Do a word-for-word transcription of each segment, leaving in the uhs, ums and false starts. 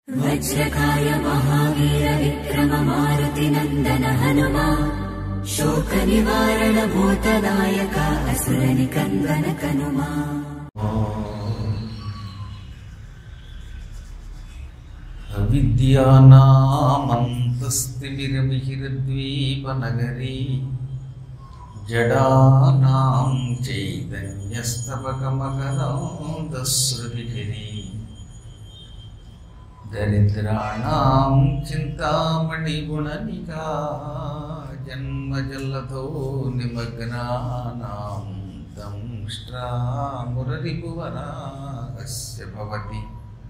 वज्रकाय महावीर विक्रम मारुति नंदन हनुमा शोक निवारण भूतदायक असुर निकंदन कनुमा। अविद्यानामन्तस्तिमिरमिहिरद्वीपनगरी जडानां चैतन्यस्तबकमकरन्दस्रुतिभिरी दरिद्राणां चिन्तामणिगुणनिका जन्मजलधो निमग्नानां दंष्ट्रामुररिपुवराहस्य भवति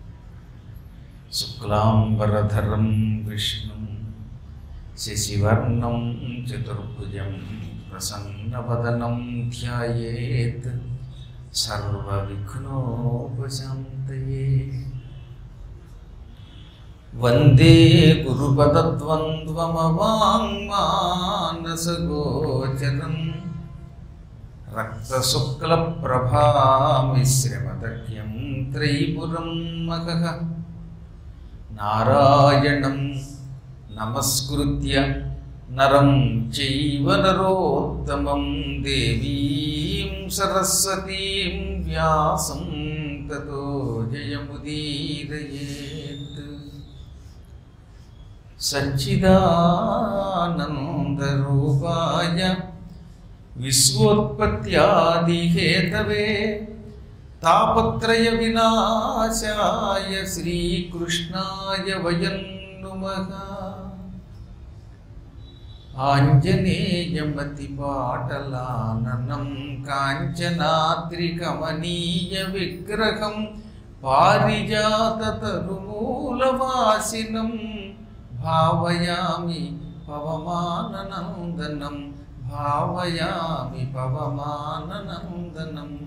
शुक्लांबरधरं विष्णुं शशिवर्णं चतुर्भुजं प्रसन्नवदनं ध्यायेत् सर्वविघ्नोपशान्तये। वंदे गुरुपदद्वन्द्वमवाङ्मानसगोचरं रक्तशुक्लप्रभामिश्रमतर्क्यं त्रयीपुरं महः नारायणं नमस्कृत्य नरं चैव नरोत्तमं देवीं सरस्वतीं व्यासं ततो जयमुदीरयेत्। सच्चिदानन्दरूपाय विश्वोत्पत्त्यादिहेतवे तापत्रय विनाशाय श्रीकृष्णाय वयं नुमः। आञ्जनेयमतिपाटलाननं काञ्चनाद्रिकमनीय विग्रहं पारिजाततरुमूलवासिनं भावयामि पवमाननन्दनं भावयामि पवमाननन्दनम्।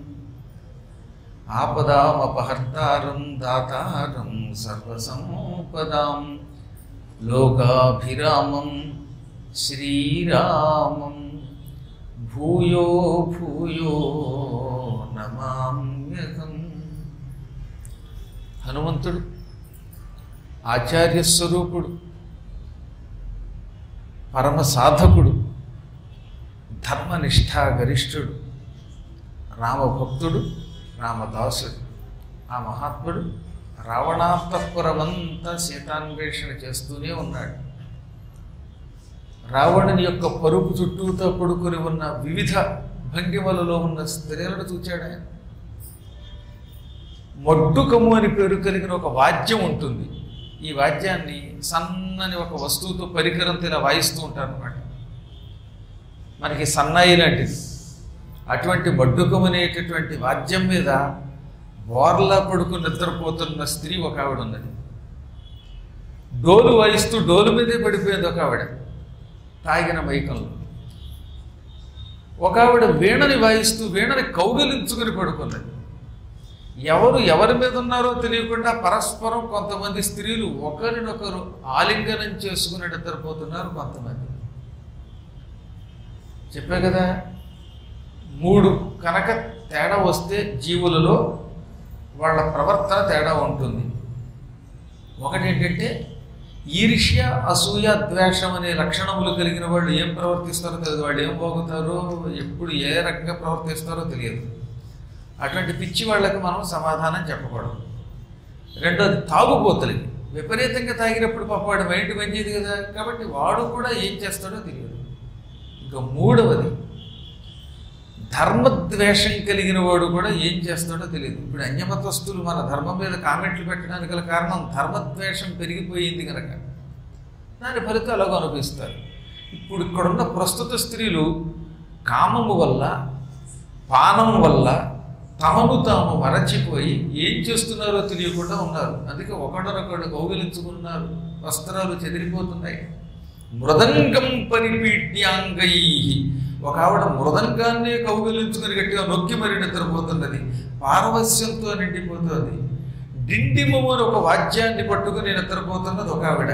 आपदामपहर्तारं दातारं सर्वसम्पदां लोकाभिरामं श्रीरामं भूयो भूयो नमाम्यहम्। हनुमंतुడు ఆచార్య స్వరూపుడు, పరమ సాధకుడు, ధర్మనిష్ఠా గరిష్ఠుడు, రామభక్తుడు, రామదాసుడు. ఆ మహాత్ముడు రావణాంతఃపురమంతా సీతాన్వేషణ చేస్తూనే ఉన్నాడు. రావణుని యొక్క పరుపు చుట్టూతో పడుకొని ఉన్న వివిధ భంగిమలలో ఉన్న స్త్రీలను చూచాడు ఆయన. మొడ్డుకము అని పేరు కలిగిన ఒక వాద్యం ఉంటుంది. ఈ వాద్యాన్ని సన్నని ఒక వస్తువుతో పరికరంతో ఇలా వాయిస్తూ ఉంటారు అన్నమాట. మనకి సన్నాయి లాంటిది. అటువంటి మడ్డుకం అనేటటువంటి వాద్యం మీద బోర్లా పడుకుని నిద్రపోతున్న స్త్రీ ఒక ఆవిడ ఉన్నది. డోలు వాయిస్తూ డోలు మీదే పడిపోయింది ఒక ఆవిడ తాగిన మైకంలో. ఒక ఆవిడ వీణని వాయిస్తూ వీణని కౌగిలించుకుని పడుకున్నది. ఎవరు ఎవరి మీద ఉన్నారో తెలియకుండా పరస్పరం కొంతమంది స్త్రీలు ఒకరినొకరు ఆలింగనం చేసుకుని నిద్రపోతున్నారు. కొంతమంది చెప్పే కదా, మూడు కనుక తేడా వస్తే జీవులలో వాళ్ళ ప్రవర్తన తేడా ఉంటుంది. ఒకటి ఏంటంటే ఈర్ష్య, అసూయ, ద్వేషం అనే లక్షణములు కలిగిన వాళ్ళు ఏం ప్రవర్తిస్తారో తెలియదు. వాళ్ళు ఏం పోగుతారో, ఎప్పుడు ఏ రకంగా ప్రవర్తిస్తారో తెలియదు. అటువంటి పిచ్చి వాళ్ళకి మనం సమాధానం చెప్పకూడదు. రెండోది తాగుబోతులకి, విపరీతంగా తాగినప్పుడు పాప వాడు మైండ్ మంచిది కదా, కాబట్టి వాడు కూడా ఏం చేస్తాడో తెలియదు. ఇంకా మూడవది ధర్మద్వేషం కలిగిన వాడు కూడా ఏం చేస్తాడో తెలియదు. ఇప్పుడు అన్యమతస్తులు మన ధర్మం మీద కామెంట్లు పెట్టడానికి గల కారణం ధర్మద్వేషం పెరిగిపోయింది కనుక దాని ఫలితం అలాగో అనిపిస్తారు. ఇప్పుడు ఇక్కడున్న ప్రస్తుత స్త్రీలు కామము వల్ల, పానం వల్ల తమను తాము మరచిపోయి ఏం చేస్తున్నారో తెలియకుండా ఉన్నారు. అందుకే ఒకడనొకడు కౌగిలించుకున్నారు, వస్త్రాలు చెదిరిపోతున్నాయి. మృదంగం పరిపీడ్యాంగై, ఒక ఆవిడ మృదంగాన్నే కౌగిలించుకుని గట్టిగా నొక్కి మరి నిద్రపోతున్నది. పారవస్యంతో నిండిపోతుంది. డిండిమము అని ఒక వాద్యాన్ని పట్టుకుని నిద్రపోతున్నది ఒక ఆవిడ.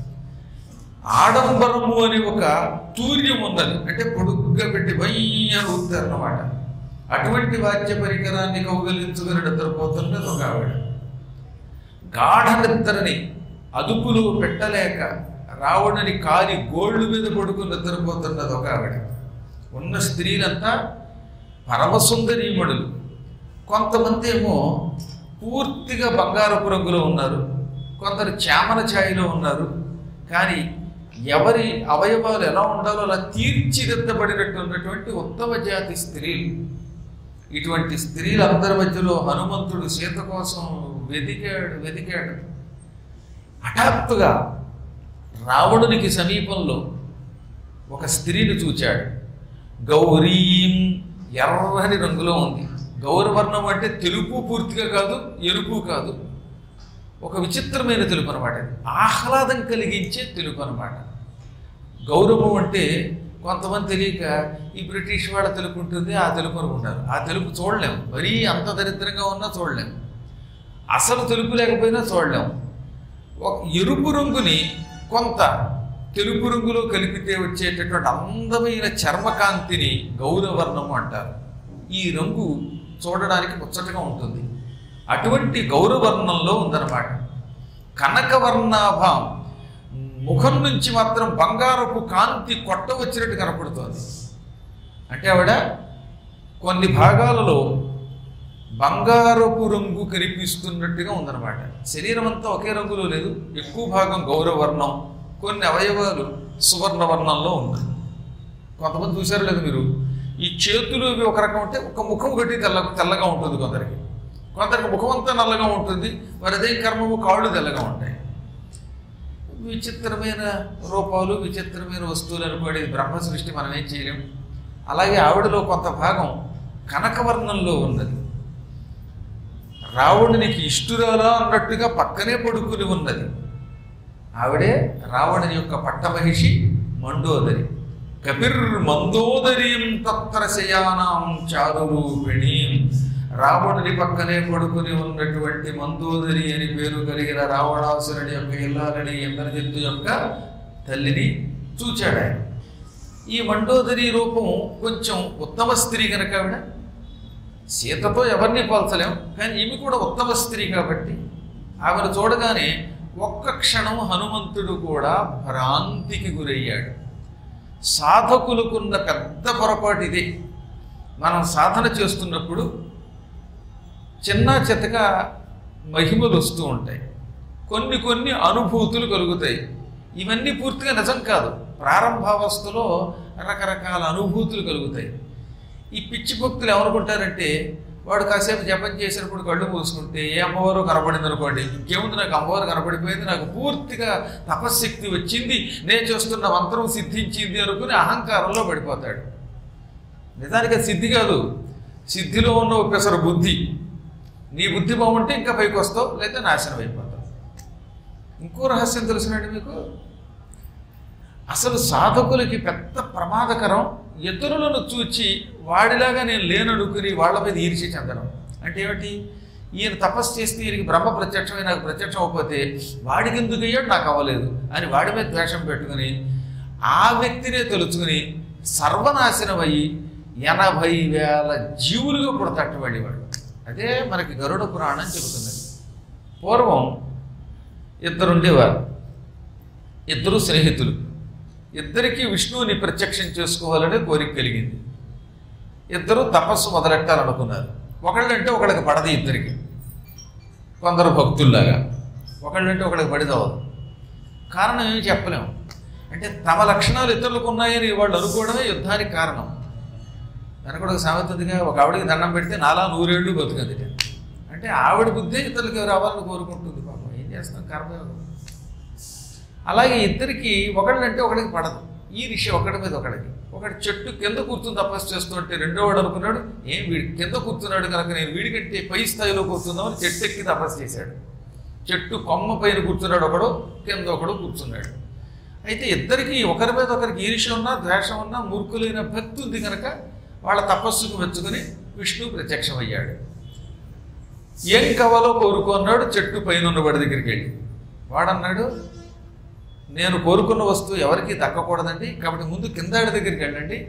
ఆడంబరము అని ఒక తూర్యం ఉన్నది, అంటే పొడుగ్గా పెట్టి వయ్య ఊతారన్నమాట. అటువంటి వాద్య పరికరాన్ని కౌగిలించుకుని నిద్రపోతున్నది ఒక ఆవిడ. గాఢ నిద్రని అదుపులో పెట్టలేక రావణుని కాలి గోళ్ళు మీద పడుకుని నిద్రపోతున్నది ఒక ఆవిడ. ఉన్న స్త్రీలంతా పరమసుందరీమణులు. కొంతమంది ఏమో పూర్తిగా బంగారపు రంగులో ఉన్నారు, కొందరు చామన ఛాయలో ఉన్నారు. కానీ ఎవరి అవయవాలు ఎలా ఉండాలో అలా తీర్చిదిద్దబడినట్టు ఉన్నటువంటి ఉత్తమ జాతి స్త్రీలు. ఇటువంటి స్త్రీలందరి మధ్యలో హనుమంతుడు సీత కోసం వెతికాడు వెతికాడు హఠాత్తుగా రావణునికి సమీపంలో ఒక స్త్రీని చూచాడు. గౌరీం, ఎర్రని రంగులో ఉంది. గౌరవర్ణం అంటే తెలుపు పూర్తిగా కాదు, ఎరుపు కాదు, ఒక విచిత్రమైన తెలుపు అనమాట. ఆహ్లాదం కలిగించే తెలుపు అనమాట. గౌరవం అంటే కొంతమంది తెలియక ఈ బ్రిటిష్ వాళ్ళ తెలుపు ఉంటుంది, ఆ తెలుపు అనుకుంటారు. ఆ తెలుపు చూడలేము, మరీ అంత దరిద్రంగా ఉన్నా చూడలేము, అసలు తెలుపు లేకపోయినా చూడలేము. ఒక ఎరుపు రంగుని కొంత తెలుపు రంగులో కలిపితే వచ్చేటటువంటి అందమైన చర్మకాంతిని గౌరవర్ణము అంటారు. ఈ రంగు చూడడానికి ముచ్చటగా ఉంటుంది. అటువంటి గౌరవర్ణంలో ఉందన్నమాట. కనకవర్ణాభం, ముఖం నుంచి మాత్రం బంగారపు కాంతి కొట్ట వచ్చినట్టు కనపడుతోంది. అంటే ఆవిడ కొన్ని భాగాలలో బంగారపు రంగు కనిపిస్తున్నట్టుగా ఉందన్నమాట. శరీరం అంతా ఒకే రంగులో లేదు, ఎక్కువ భాగం గౌరవర్ణం, కొన్ని అవయవాలు సువర్ణవర్ణంలో ఉంది. కొంతమంది చూశారు లేదు మీరు, ఈ చేతులు ఇవి ఒక రకం ఉంటే ఒక ముఖం ఒకటి తెల్ల తెల్లగా ఉంటుంది, కొందరికి కొందరికి ముఖం అంతా నల్లగా ఉంటుంది, మరి అదే కర్మము కాళ్ళు తెల్లగా ఉంటాయి. విచిత్రమైన రూపాలు, విచిత్రమైన వస్తువులు అనుకోండి, బ్రహ్మ సృష్టి మనం ఏం చేయలేము. అలాగే ఆవిడలో కొంత భాగం కనకవర్ణంలో ఉన్నది. రావణునికి ఇష్టురాలా అన్నట్టుగా పక్కనే పడుకుని ఉన్నది. ఆవిడే రావణుని యొక్క పట్టమహిషి మండోదరి. కపిర్ మందోదరీం తత్ర శయానాం చారురూపిణీం. రావణుని పక్కనే పడుకుని ఉన్నటువంటి మందోదరి అని పేరు కలిగిన రావణాసురుని యొక్క ఇల్లాలని ఇంద్రజిత్తు యొక్క తల్లిని చూచాడు ఆయన. ఈ మండోదరి రూపం కొంచెం ఉత్తమ స్త్రీ కనుక ఆవిడ సీతతో ఎవరిని పోల్చలేం, కానీ ఈమె కూడా ఉత్తమ స్త్రీ కాబట్టి ఆమెను చూడగానే ఒక్క క్షణం హనుమంతుడు కూడా భ్రాంతికి గురయ్యాడు. సాధకులకున్న పెద్ద పొరపాటు ఇదే. మనం సాధన చేస్తున్నప్పుడు చిన్న చితక మహిమలు వస్తూ ఉంటాయి, కొన్ని కొన్ని అనుభూతులు కలుగుతాయి. ఇవన్నీ పూర్తిగా నిజం కాదు, ప్రారంభావస్థలో రకరకాల అనుభూతులు కలుగుతాయి. ఈ పిచ్చి భక్తులు ఏమనుకుంటారంటే, వాడు కాసేపు జపం చేసినప్పుడు కళ్ళు మూసుకుంటే ఏ అమ్మవారు కనపడింది అనుకోండి, ఇంకేముంది నాకు అమ్మవారు కనపడిపోయింది, నాకు పూర్తిగా తపశ్శక్తి వచ్చింది, నేను చేస్తున్న మంత్రం సిద్ధించింది అనుకుని అహంకారంలో పడిపోతాడు. నిజానికి అది సిద్ధి కాదు, సిద్ధిలో ఉన్న ఒక్కసారి బుద్ధి. నీ బుద్ధి బాగుంటే ఇంకా పైకి వస్తావు, లేదా నాశనం అయిపోతావు. ఇంకో రహస్యం తెలుసునండి మీకు, అసలు సాధకులకి పెద్ద ప్రమాదకరం ఇతరులను చూచి వాడిలాగా నేను లేననుకుని వాళ్ళ మీద ఈర్ష్య చెందడం. అంటే ఏమిటి, ఈయన తపస్సు చేస్తే ఈయనకి బ్రహ్మ ప్రత్యక్షమై నాకు ప్రత్యక్షం అవ్వకపోతే వాడికి ఎందుకు అయ్యాడు నాకు అవ్వలేదు అని వాడి మీద ద్వేషం పెట్టుకుని ఆ వ్యక్తినే తెలుసుకుని సర్వనాశనం అయ్యి ఎనభై వేల జీవులుగా పుడతట్టబడేవాడు. అదే మనకి గరుడ పురాణం చెబుతున్నది. పూర్వం ఇద్దరు ఉండేవారు, ఇద్దరు స్నేహితులు. ఇద్దరికీ విష్ణువుని ప్రత్యక్షం చేసుకోవాలనే కోరిక కలిగింది. ఇద్దరు తపస్సు మొదలెట్టాలనుకున్నారు. ఒకళ్ళంటే ఒకళ్ళకి పడదు, ఇద్దరికి కొందరు భక్తుల్లాగా, ఒకళ్ళంటే ఒకళ్ళకి పడిదవదు. కారణం ఏమి చెప్పలేము. అంటే తమ లక్షణాలు ఇతరులకు ఉన్నాయని వాళ్ళు అనుకోవడమే యుద్ధానికి కారణం. వెనకడ ఒక సామెత ఉందిగా, ఒక ఆవిడికి దండం పెడితే నాలా నూరేళ్ళు బతుకది. అంటే ఆవిడ బుద్ధే ఇతరులకి రావాలని కోరుకుంటుంది. పాపం ఏం చేస్తాం, కర్మయోగం. అలాగే ఇద్దరికి ఒకళ్ళంటే ఒకడికి పడదు. ఈ ఋషి ఒకడి మీద ఒకడికి, ఒకటి చెట్టు కింద కూర్చుని తపస్సు చేస్తుంటే రెండో వాడు అనుకున్నాడు, ఏం వీడి కింద కూర్చున్నాడు కనుక నేను వీడికంటే పై స్థాయిలో కూర్చుందామని చెట్టు ఎక్కి తపస్సు చేశాడు. చెట్టు కొమ్మ పైన కూర్చున్నాడు ఒకడు, కింద ఒకడు కూర్చున్నాడు. అయితే ఇద్దరికి ఒకరి మీద ఒకరికి ఈర్ష్య ఉన్నా ద్వేషం ఉన్నా మూర్ఖులైన భక్తి ఉంది కనుక వాళ్ళ తపస్సుకు మెచ్చుకుని విష్ణువు ప్రత్యక్షమయ్యాడు. ఏం కావాలో కోరుకున్నాడు చెట్టు పైన ఉన్న వాడి దగ్గరికి వెళ్ళి. వాడన్నాడు, నేను కోరుకున్న వస్తువు ఎవరికి దక్కకూడదండి, కాబట్టి ముందు కిందాడి దగ్గరికి వెళ్ళండి,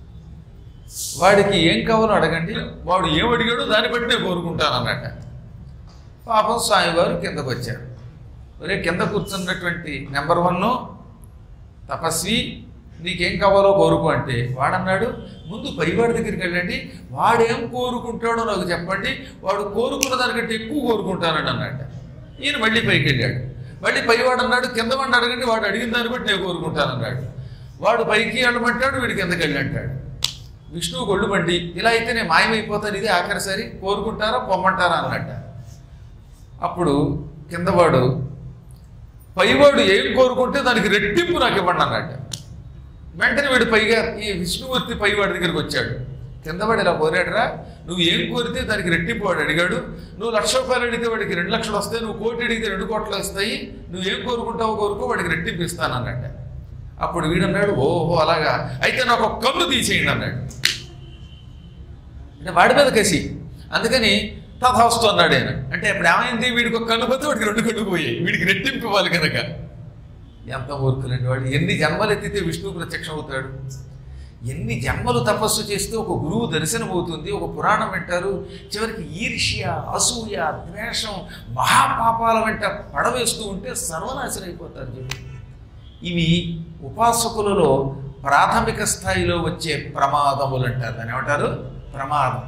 వాడికి ఏం కావాలో అడగండి, వాడు ఏం అడిగాడో దాన్ని బట్టి నేను కోరుకుంటాను అన్నట్ట. పాపం స్వామివారు కిందకు వచ్చారు. ఒరే కింద కూర్చున్నటువంటి నెంబర్ వన్ తపస్వి నీకేం కావాలో కోరుకో అంటే వాడన్నాడు, ముందు పైవాడి దగ్గరికి వెళ్ళండి, వాడేం కోరుకుంటాడో నాకు చెప్పండి, వాడు కోరుకున్న దానికంటే ఎక్కువ కోరుకుంటానని అన్నాడు. ఈయన మళ్ళీ పైకి వెళ్ళాడు. మళ్ళీ పైవాడు అన్నాడు, కింద వాడిని అడగండి, వాడు అడిగిన దాన్ని బట్టి నేను కోరుకుంటానన్నాడు. వాడు పైకి వెళ్ళమంటాడు, వీడి కిందకి వెళ్ళి అంటాడు. విష్ణువు గొళ్ళు మండి, ఇలా అయితే నేను మాయమైపోతాను, ఇది ఆఖరిసరి కోరుకుంటారా పొమ్మంటారా అన్నట్ట. అప్పుడు కిందవాడు పైవాడు ఏం కోరుకుంటే దానికి రెట్టింపు నాకు ఇవ్వండి అన్నట్ట. వెంటనే వీడు పైగా ఈ విష్ణుమూర్తి పైవాడి దగ్గరికి వచ్చాడు. కిందవాడు ఇలా కోరాడురా, నువ్వు ఏం కోరితే దానికి రెట్టింపు వాడు అడిగాడు, నువ్వు లక్ష రూపాయలు అడిగితే వాడికి రెండు లక్షలు వస్తాయి, నువ్వు కోటి అడిగితే రెండు కోట్లు వస్తాయి, నువ్వు ఏం కోరుకుంటావో కోరుకో వాడికి రెట్టింపు ఇస్తాను అన్నట్ట. అప్పుడు వీడన్నాడు, ఓహో అలాగా, అయితే నాకు ఒక కన్ను తీసేయండి అన్నాడు. అంటే వాడి మీద కసి, అందుకని తథాస్తు అన్నాడు ఆయన. అంటే అప్పుడు ఏమైంది, వీడికి ఒక కన్ను పోతే వాడికి రెండు కన్ను పోయాయి, వీడికి రెట్టింపు ఇవ్వాలి కనుక. ఎంత మూర్ఖులండి వాడు. ఎన్ని జన్మలు ఎత్తితే విష్ణువు ప్రత్యక్షం అవుతాడు, ఎన్ని జన్మలు తపస్సు చేస్తే ఒక గురువు దర్శనం అవుతుంది, ఒక పురాణం వింటారు, చివరికి ఈర్ష్య, అసూయ, ద్వేషం, మహాపాపాల వెంట పడవేస్తూ ఉంటే సర్వనాశనం అయిపోతారు. చెప్పి ఇవి ఉపాసకులలో ప్రాథమిక స్థాయిలో వచ్చే ప్రమాదములు అంటారు. దాన్ని ఏమంటారు? ప్రమాదం.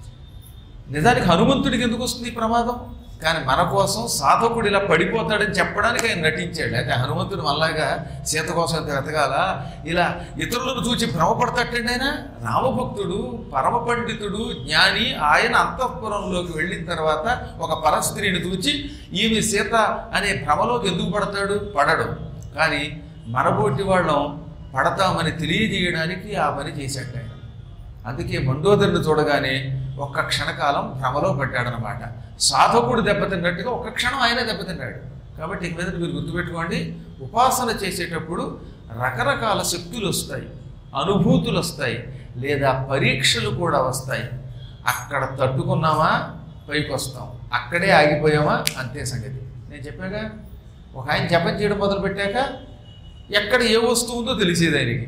నిజానికి హనుమంతుడికి ఎందుకు వస్తుంది ఈ ప్రమాదం? కానీ మన కోసం సాధకుడు ఇలా పడిపోతాడని చెప్పడానికి ఆయన నటించాడు. అయితే హనుమంతుడు మళ్ళాగా సీత కోసం వెతకాల, ఇలా ఇతరులను చూచి భ్రమపడతాడండి. ఆయన రామభక్తుడు, పరమ పండితుడు, జ్ఞాని. ఆయన అంతఃపురంలోకి వెళ్ళిన తర్వాత ఒక పరస్త్రీని చూచి ఈమె సీత అనే భ్రమలోకి ఎందుకు పడతాడు? పడడు. కానీ మనబోటి వాళ్ళం పడతామని తెలియజేయడానికి ఆ పని చేశాడు ఆయన. అందుకే మండోదరుని చూడగానే ఒక్క క్షణకాలం భ్రమలో పడ్డాడనమాట. సాధకుడు దెబ్బతిన్నట్టుగా ఒక్క క్షణం ఆయనే దెబ్బతిన్నాడు. కాబట్టి ఇక మీద మీరు గుర్తుపెట్టుకోండి, ఉపాసన చేసేటప్పుడు రకరకాల శక్తులు వస్తాయి, అనుభూతులు వస్తాయి, లేదా పరీక్షలు కూడా వస్తాయి. అక్కడ తట్టుకున్నామా పైకి వస్తాం, అక్కడే ఆగిపోయామా అంతే సంగతి. నేను చెప్పాగా, ఒక ఆయన జపం చేయడం మొదలుపెట్టాక ఎక్కడ ఏ వస్తువు ఉందో తెలిసేది ఆయనకి.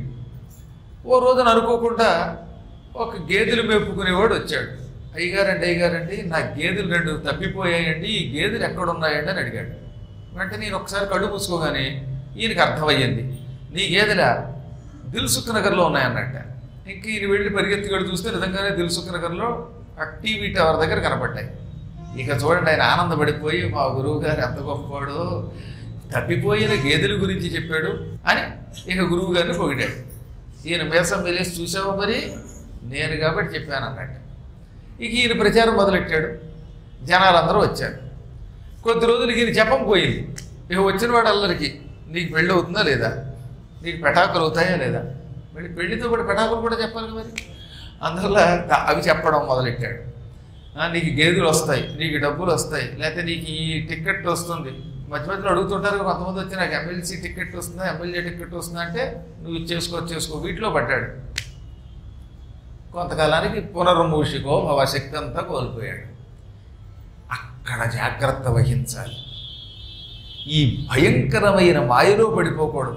ఓ రోజున అనుకోకుండా ఒక గేదెలు మేపుకునేవాడు వచ్చాడు. అయ్యగారండి అయ్యగారండి నా గేదెలు రెండు తప్పిపోయాయండి, ఈ గేదెలు ఎక్కడున్నాయండి అని అడిగాడు. వెంటనే నేను ఒకసారి కళ్ళు మూసుకోగానే ఈయనకి అర్థమయ్యింది, నీ గేదెల దిల్సుఖ్ నగర్లో ఉన్నాయన్నట్ట. ఇంక ఈయన వెళ్ళి పరిగెత్తుగడు చూస్తే నిజంగానే దిల్సుఖ్ నగర్లో ఆ టీవీ టవర్ దగ్గర కనపడ్డాయి. ఇక చూడండి, ఆయన ఆనందపడిపోయి మా గురువు గారు ఎంత గొప్పవాడు, తప్పిపోయిన గేదెల గురించి చెప్పాడు అని ఇక గురువు గారిని పొగిడాడు. ఈయన మేసం వెళ్ళేసి చూసావా మరి, నేను కాబట్టి చెప్పాను అన్నట్టు. ఇక ఈయన ప్రచారం మొదలెట్టాడు, జనాలందరూ వచ్చారు. కొద్ది రోజులకి ఈయన జపం పోయింది. ఇక వచ్చిన వాడల్లరికి నీకు పెళ్ళి అవుతుందా లేదా, నీకు పెటాకులు అవుతాయా లేదా, మళ్ళీ పెళ్లితో కూడా పెటాకులు కూడా చెప్పాలి మరి. అందువల్ల అవి చెప్పడం మొదలెట్టాడు. నీకు గేదెలు వస్తాయి, నీకు డబ్బులు వస్తాయి, లేకపోతే నీకు ఈ టికెట్ వస్తుంది. మధ్య మధ్యలో అడుగుతుంటారు కొంతమంది వచ్చి, నాకు ఎమ్మెల్సీ టికెట్ వస్తుందా, ఎమ్మెల్యే టికెట్ వస్తుందా అంటే నువ్వు చేసుకో చేసుకో వీటిలో పడ్డాడు. కొంతకాలానికి పునర్మూషికో భవ శక్తి అంతా కోల్పోయాడు. అక్కడ జాగ్రత్త వహించాలి. ఈ భయంకరమైన మాయలో పడిపోకూడదు.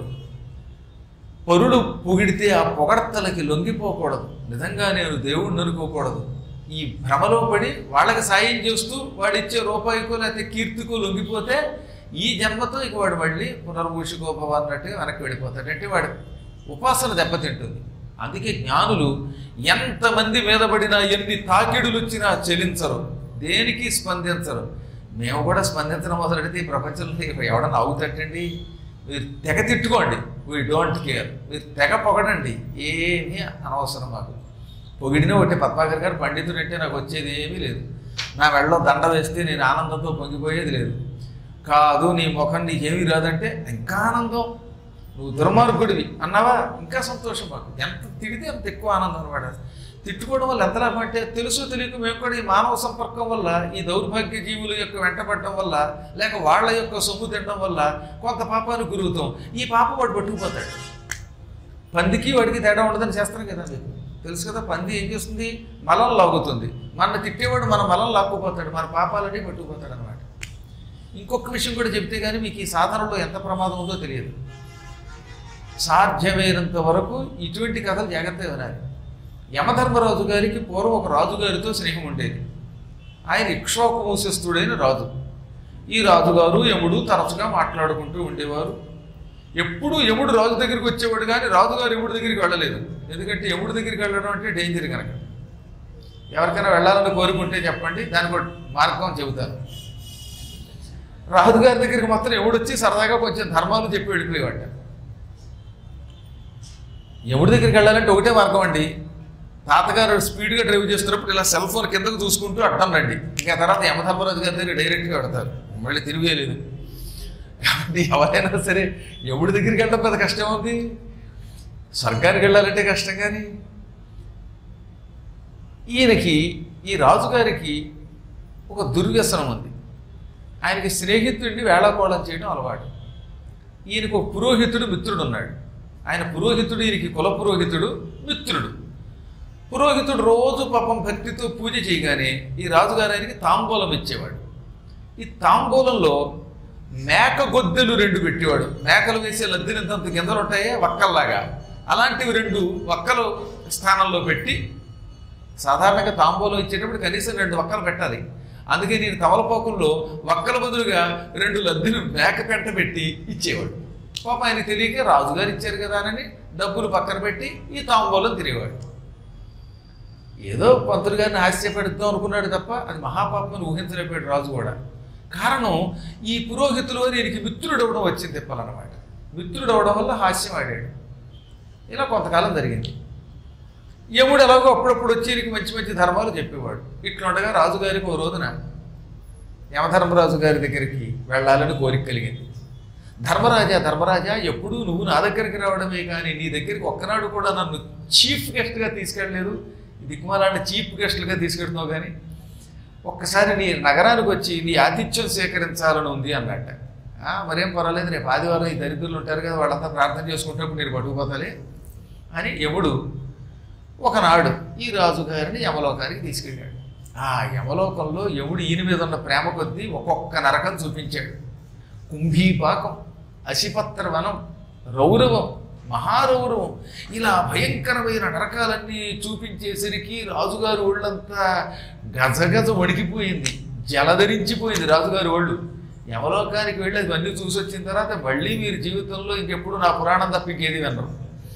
పరులు పొగిడితే ఆ పొగడ్తలకి లొంగిపోకూడదు. నిజంగా నేను దేవుణ్ణి అనుకోకూడదు. ఈ భ్రమలో పడి వాళ్ళకి సాయం చేస్తూ వాడిచ్చే రూపాయికో లేకపోతే కీర్తికో లొంగిపోతే ఈ జన్మతో ఇక వాడు మళ్ళీ పునర్మూషికో భవ అన్నట్టుగా వెనక్కి వెళ్ళిపోతాడు. అంటే వాడు ఉపాసన దెబ్బతింటుంది. అందుకే జ్ఞానులు ఎంతమంది మీద పడినా, ఎన్ని తాకిడులు వచ్చినా చెలించరు, దేనికి స్పందించరు. మేము కూడా స్పందించడం మొదలెడితే ఈ ప్రపంచంలో ఎవడన్నా ఆగుతట్టండి. మీరు తెగ తిట్టుకోండి, వీ డోంట్ కేర్. మీరు తెగ పొగడండి, ఏమీ అనవసరం మాకు. పొగిడిన ఒకటి పద్మాకర్ గారు పండితుడు అంటే నాకు వచ్చేది ఏమీ లేదు. నా మెడలో దండ వేస్తే నేను ఆనందంతో పొంగిపోయేది లేదు. కాదు నీ ముఖం నీకేమీ రాదంటే ఇంకా ఆనందం. నువ్వు దుర్మార్గుడివి అన్నావా ఇంకా సంతోషం మాకు. ఎంత తిడితే అంత ఎక్కువ ఆనందం అనమాట. తిట్టుకోవడం వల్ల ఎంత లాభం అంటే, తెలుసు తెలియక మేము కూడా ఈ మానవ సంపర్కం వల్ల, ఈ దౌర్భాగ్య జీవుల యొక్క వెంటపడటం వల్ల, లేక వాళ్ళ యొక్క సొమ్ము తినడం వల్ల కొంత పాపానికి గురుగుతాం. ఈ పాప వాడు పట్టుకుపోతాడు. పందికి వాడికి తేడా ఉండదని చేస్తారు కదా మీకు తెలుసు కదా. పంది ఏం చేస్తుంది, మలం లాగుతుంది. మన తిట్టేవాడు మన మలం లాక్కుపోతాడు, మన పాపాలన్నీ పట్టుకుపోతాడు అనమాట. ఇంకొక విషయం కూడా చెప్తే కానీ మీకు ఈ సాధనలో ఎంత ప్రమాదం ఉందో తెలియదు. సాధ్యమైనంత వరకు ఇటువంటి కథలు జాగ్రత్తగా వినాలి. యమధర్మరాజు గారికి పూర్వం ఒక రాజుగారితో స్నేహం ఉండేది. ఆయన ఇక్ష్వాకు వంశస్థుడైన రాజు. ఈ రాజుగారు యముడు తరచుగా మాట్లాడుకుంటూ ఉండేవారు. ఎప్పుడు యముడు రాజు దగ్గరికి వచ్చేవాడు కానీ రాజుగారు యముడి దగ్గరికి వెళ్ళలేదు. ఎందుకంటే యముడి దగ్గరికి వెళ్ళడం అంటే డేంజర్ కనుక. ఎవరికైనా వెళ్ళాలని కోరుకుంటే చెప్పండి, దానికి ఒక మార్గం చెబుతాను. రాజుగారి దగ్గరికి మాత్రం యముడు వచ్చి సరదాగా కొంచెం ధర్మాలు చెప్పి వెళ్ళిపోయేవాట. యముడి దగ్గరికి వెళ్ళాలంటే ఒకటే మార్గం అండి, తాతగారు స్పీడ్గా డ్రైవ్ చేస్తున్నప్పుడు ఇలా సెల్ ఫోన్ కిందకు చూసుకుంటూ అడ్డం రండి. ఇంకా తర్వాత యమధర్మరాజు గారి దగ్గర డైరెక్ట్గా పెడతారు, మళ్ళీ తిరిగేయలేదు. కాబట్టి ఎవరైనా సరే యముడి దగ్గరికి వెళ్ళడం పెద్ద కష్టం ఉంది, స్వర్గానికి వెళ్ళాలంటే కష్టం. కానీ ఈయనకి ఈ రాజుగారికి ఒక దుర్వ్యసనం ఉంది. ఆయనకి స్నేహితుడిని వేళాకోళం చేయడం అలవాటు. ఈయనకు ఒక పురోహితుడు మిత్రుడు ఉన్నాడు. ఆయన పురోహితుడు ఈయనకి కుల పురోహితుడు మిత్రుడు. పురోహితుడు రోజు పాపం భక్తితో పూజ చేయగానే ఈ రాజుగారు ఆయనకి తాంబూలం ఇచ్చేవాడు. ఈ తాంబూలంలో మేక గొద్దెలు రెండు పెట్టేవాడు. మేకలు వేసే లద్దినంత గింజలు ఉంటాయే వక్కల్లాగా, అలాంటివి రెండు వక్కలు స్థానంలో పెట్టి, సాధారణంగా తాంబూలం ఇచ్చేటప్పుడు కనీసం రెండు వక్కలు పెట్టాలి. అందుకే నేను తమలపాకుల్లో వక్కల బదులుగా రెండు లద్దిని మేక పెంట పెట్టి ఇచ్చేవాడు. పాప ఆయన తెలియక రాజుగారు ఇచ్చారు కదా అని డబ్బులు పక్కన పెట్టి ఈ తాంబూలం తిరిగేవాడు. ఏదో పంతులు గారిని హాస్యపెడుద్దాం అనుకున్నాడు తప్ప అది మహాపాపమని ఊహించలేపాడు రాజు కూడా. కారణం ఈ పురోహితులు అని ఈయనకి మిత్రుడు అవ్వడం వచ్చింది తిప్పాలన్నమాట. మిత్రుడు అవ్వడం వల్ల హాస్యం ఆడాడు. ఇలా కొంతకాలం జరిగింది. యముడు ఎలాగో అప్పుడప్పుడు వచ్చి ఈయనకి మంచి మంచి ధర్మాలు చెప్పేవాడు. ఇట్లా ఉండగా రాజుగారికి ఓ రోజున యమధర్మరాజు గారి దగ్గరికి వెళ్ళాలని కోరిక కలిగింది. ధర్మరాజా ధర్మరాజా ఎప్పుడూ నువ్వు నా దగ్గరికి రావడమే కానీ నీ దగ్గరికి ఒక్కనాడు కూడా నన్ను చీఫ్ గెస్ట్గా తీసుకెళ్ళలేదు, దిక్కుమాలాంటి చీఫ్ గెస్ట్లుగా తీసుకెళ్తున్నావు, కానీ ఒక్కసారి నీ నగరానికి వచ్చి నీ ఆతిథ్యం సేకరించాలని ఉంది అన్నట్ట. మరేం పర్వాలేదు, రేపు ఆదివారం ఈ దరిద్రులు ఉంటారు కదా, వాళ్ళంతా ప్రార్థన చేసుకుంటున్నప్పుడు నేను పట్టుకుపోతాలే అని యముడు ఒకనాడు ఈ రాజుగారిని యమలోకానికి తీసుకెళ్ళాడు. ఆ యమలోకంలో యముడు ఈయన మీద ఉన్న ప్రేమ కొద్దీ ఒక్కొక్క నరకం చూపించాడు. కుంభీపాకం, అశిపత్ర వనం, రౌరవం, మహారౌరవం, ఇలా భయంకరమైన నరకాలన్నీ చూపించేసరికి రాజుగారి ఒళ్ళంతా గజగజ వణికిపోయింది, జలధరించిపోయింది రాజుగారి ఒళ్ళు. యమలోకానికి వెళ్ళి ఇవన్నీ చూసి వచ్చిన తర్వాత మళ్ళీ మీరు జీవితంలో ఇంకెప్పుడు నా పురాణం తప్ప ఇంకేది వినరు.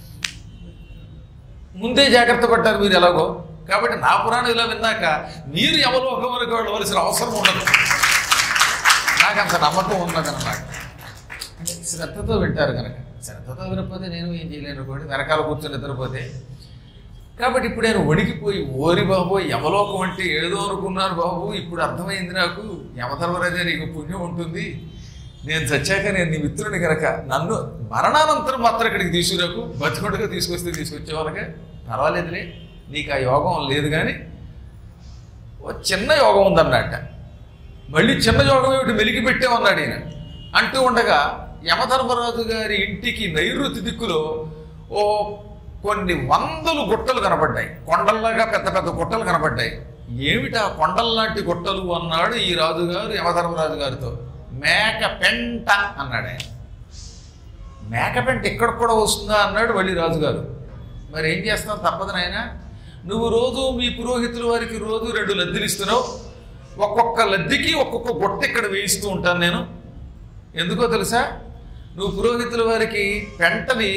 ముందే జాగ్రత్త పడ్డారు మీరు ఎలాగో, కాబట్టి నా పురాణం ఇలా విన్నాక మీరు యమలోకం వరకు వెళ్ళవలసిన అవసరం ఉండదు. నాకు అంత నమ్మకం ఉన్నదన్నమాట. అంటే శ్రద్ధతో వింటారు కనుక. శ్రద్ధతో వినకపోతే నేను ఏం చేయలేను కూడా, వెనకాల కూర్చొని నిద్రపోతే. కాబట్టి ఇప్పుడు నేను వణికిపోయి, ఓరి బాబు యమలోకం అంటే ఏదో అనుకున్నాను బాబు, ఇప్పుడు అర్థమైంది నాకు, యమధర్మరాజా నీకు పుణ్యం ఉంటుంది, నేను చచ్చాక నేను నీ మిత్రుని కనుక నన్ను మరణానంతరం మాత్రం ఇక్కడికి తీసుకురాకు, బతికొండగా తీసుకొస్తే తీసుకొచ్చేవాళ్ళగా పర్వాలేదులే, నీకు ఆ యోగం లేదు కానీ ఓ చిన్న యోగం ఉందన్నట్ట. మళ్ళీ చిన్న యోగం ఏమిటి వెలికి పెట్టామన్నాడు ఈయన. అంటూ ఉండగా యమధర్మరాజు గారి ఇంటికి నైరుతి దిక్కులో ఓ కొన్ని వందలు గుట్టలు కనబడ్డాయి, కొండల్లాగా పెద్ద పెద్ద గుట్టలు కనబడ్డాయి. ఏమిటా కొండల్లాంటి గుట్టలు అన్నాడు ఈ రాజుగారు యమధర్మరాజు గారితో. మేక పెంట అన్నాడు ఆయన. మేక పెంట ఇక్కడ కూడా వస్తుందా అన్నాడు మళ్ళీ రాజుగారు. మరి ఏం చేస్తాం, తప్పదు నాయన, నువ్వు రోజు మీ పురోహితుల వారికి రోజు రెండు లద్దెలు ఇస్తున్నావు, ఒక్కొక్క లద్దెకి ఒక్కొక్క గుట్ట ఇక్కడ వేయిస్తూ ఉంటాను నేను. ఎందుకో తెలుసా, నువ్వు పురోహితుల వారికి పెంటని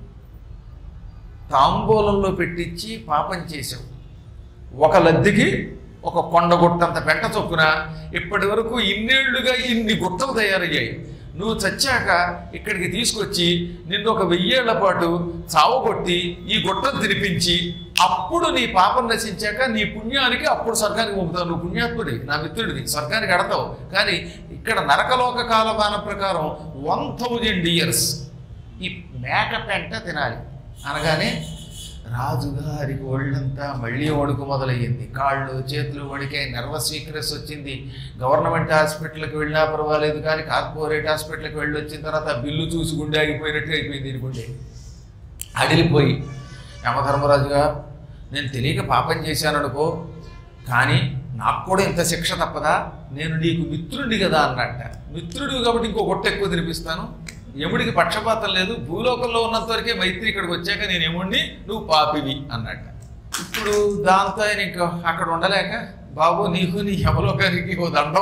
తాంబూలంలో పెట్టించి పాపం చేసావు. ఒక లద్దెకి ఒక కొండ గుట్టంత పెంట చొప్పున ఇప్పటి వరకు ఇన్నేళ్లుగా ఇన్ని గుట్టలు తయారయ్యాయి. నువ్వు చచ్చాక ఇక్కడికి తీసుకొచ్చి నిన్ను ఒక వెయ్యేళ్ల పాటు చావగొట్టి ఈ గుట్టను తినిపించి అప్పుడు నీ పాపం నశించాక నీ పుణ్యానికి అప్పుడు స్వర్గానికి పంపుతావు. నువ్వు పుణ్యాత్ముడి, నా మిత్రుడిది, స్వర్గానికి అడతావు. కానీ ఇక్కడ నరకలోక కాలమానం ప్రకారం వన్ థౌజండ్ ఇయర్స్ ఈ మేక పెంట తినాలి అనగానే రాజుగారికి ఒళ్ళంతా మళ్ళీ వణుకు మొదలయ్యింది. కాళ్ళు చేతులు వణికాయి, నర్వస్ వీక్నెస్ వచ్చింది. గవర్నమెంట్ హాస్పిటల్కి వెళ్ళినా పర్వాలేదు కానీ కార్పొరేట్ హాస్పిటల్కి వెళ్ళి వచ్చిన తర్వాత బిల్లు చూసి గుండె ఆగిపోయినట్టు అయిపోయింది. దీని గుండె అడిలిపోయి, యమధర్మరాజుగా నేను తెలియక పాపం చేశాను అనుకో, కానీ నాకు కూడా ఇంత శిక్ష తప్పదా, నేను నీకు మిత్రుడి కదా అన్నట్ట. మిత్రుడు కాబట్టి ఇంకో గొట్ట ఎక్కువ తినిపిస్తాను. యముడికి పక్షపాతం లేదు, భూలోకంలో ఉన్నంత వరకే మైత్రి, ఇక్కడికి వచ్చాక నేను యముడిని, నువ్వు పాపివి అన్నట్ట. ఇప్పుడు దాంతో ఆయన ఇంకా అక్కడ ఉండలేక, బాబు నీకు నీ యమలోకానికి ఓ దండం,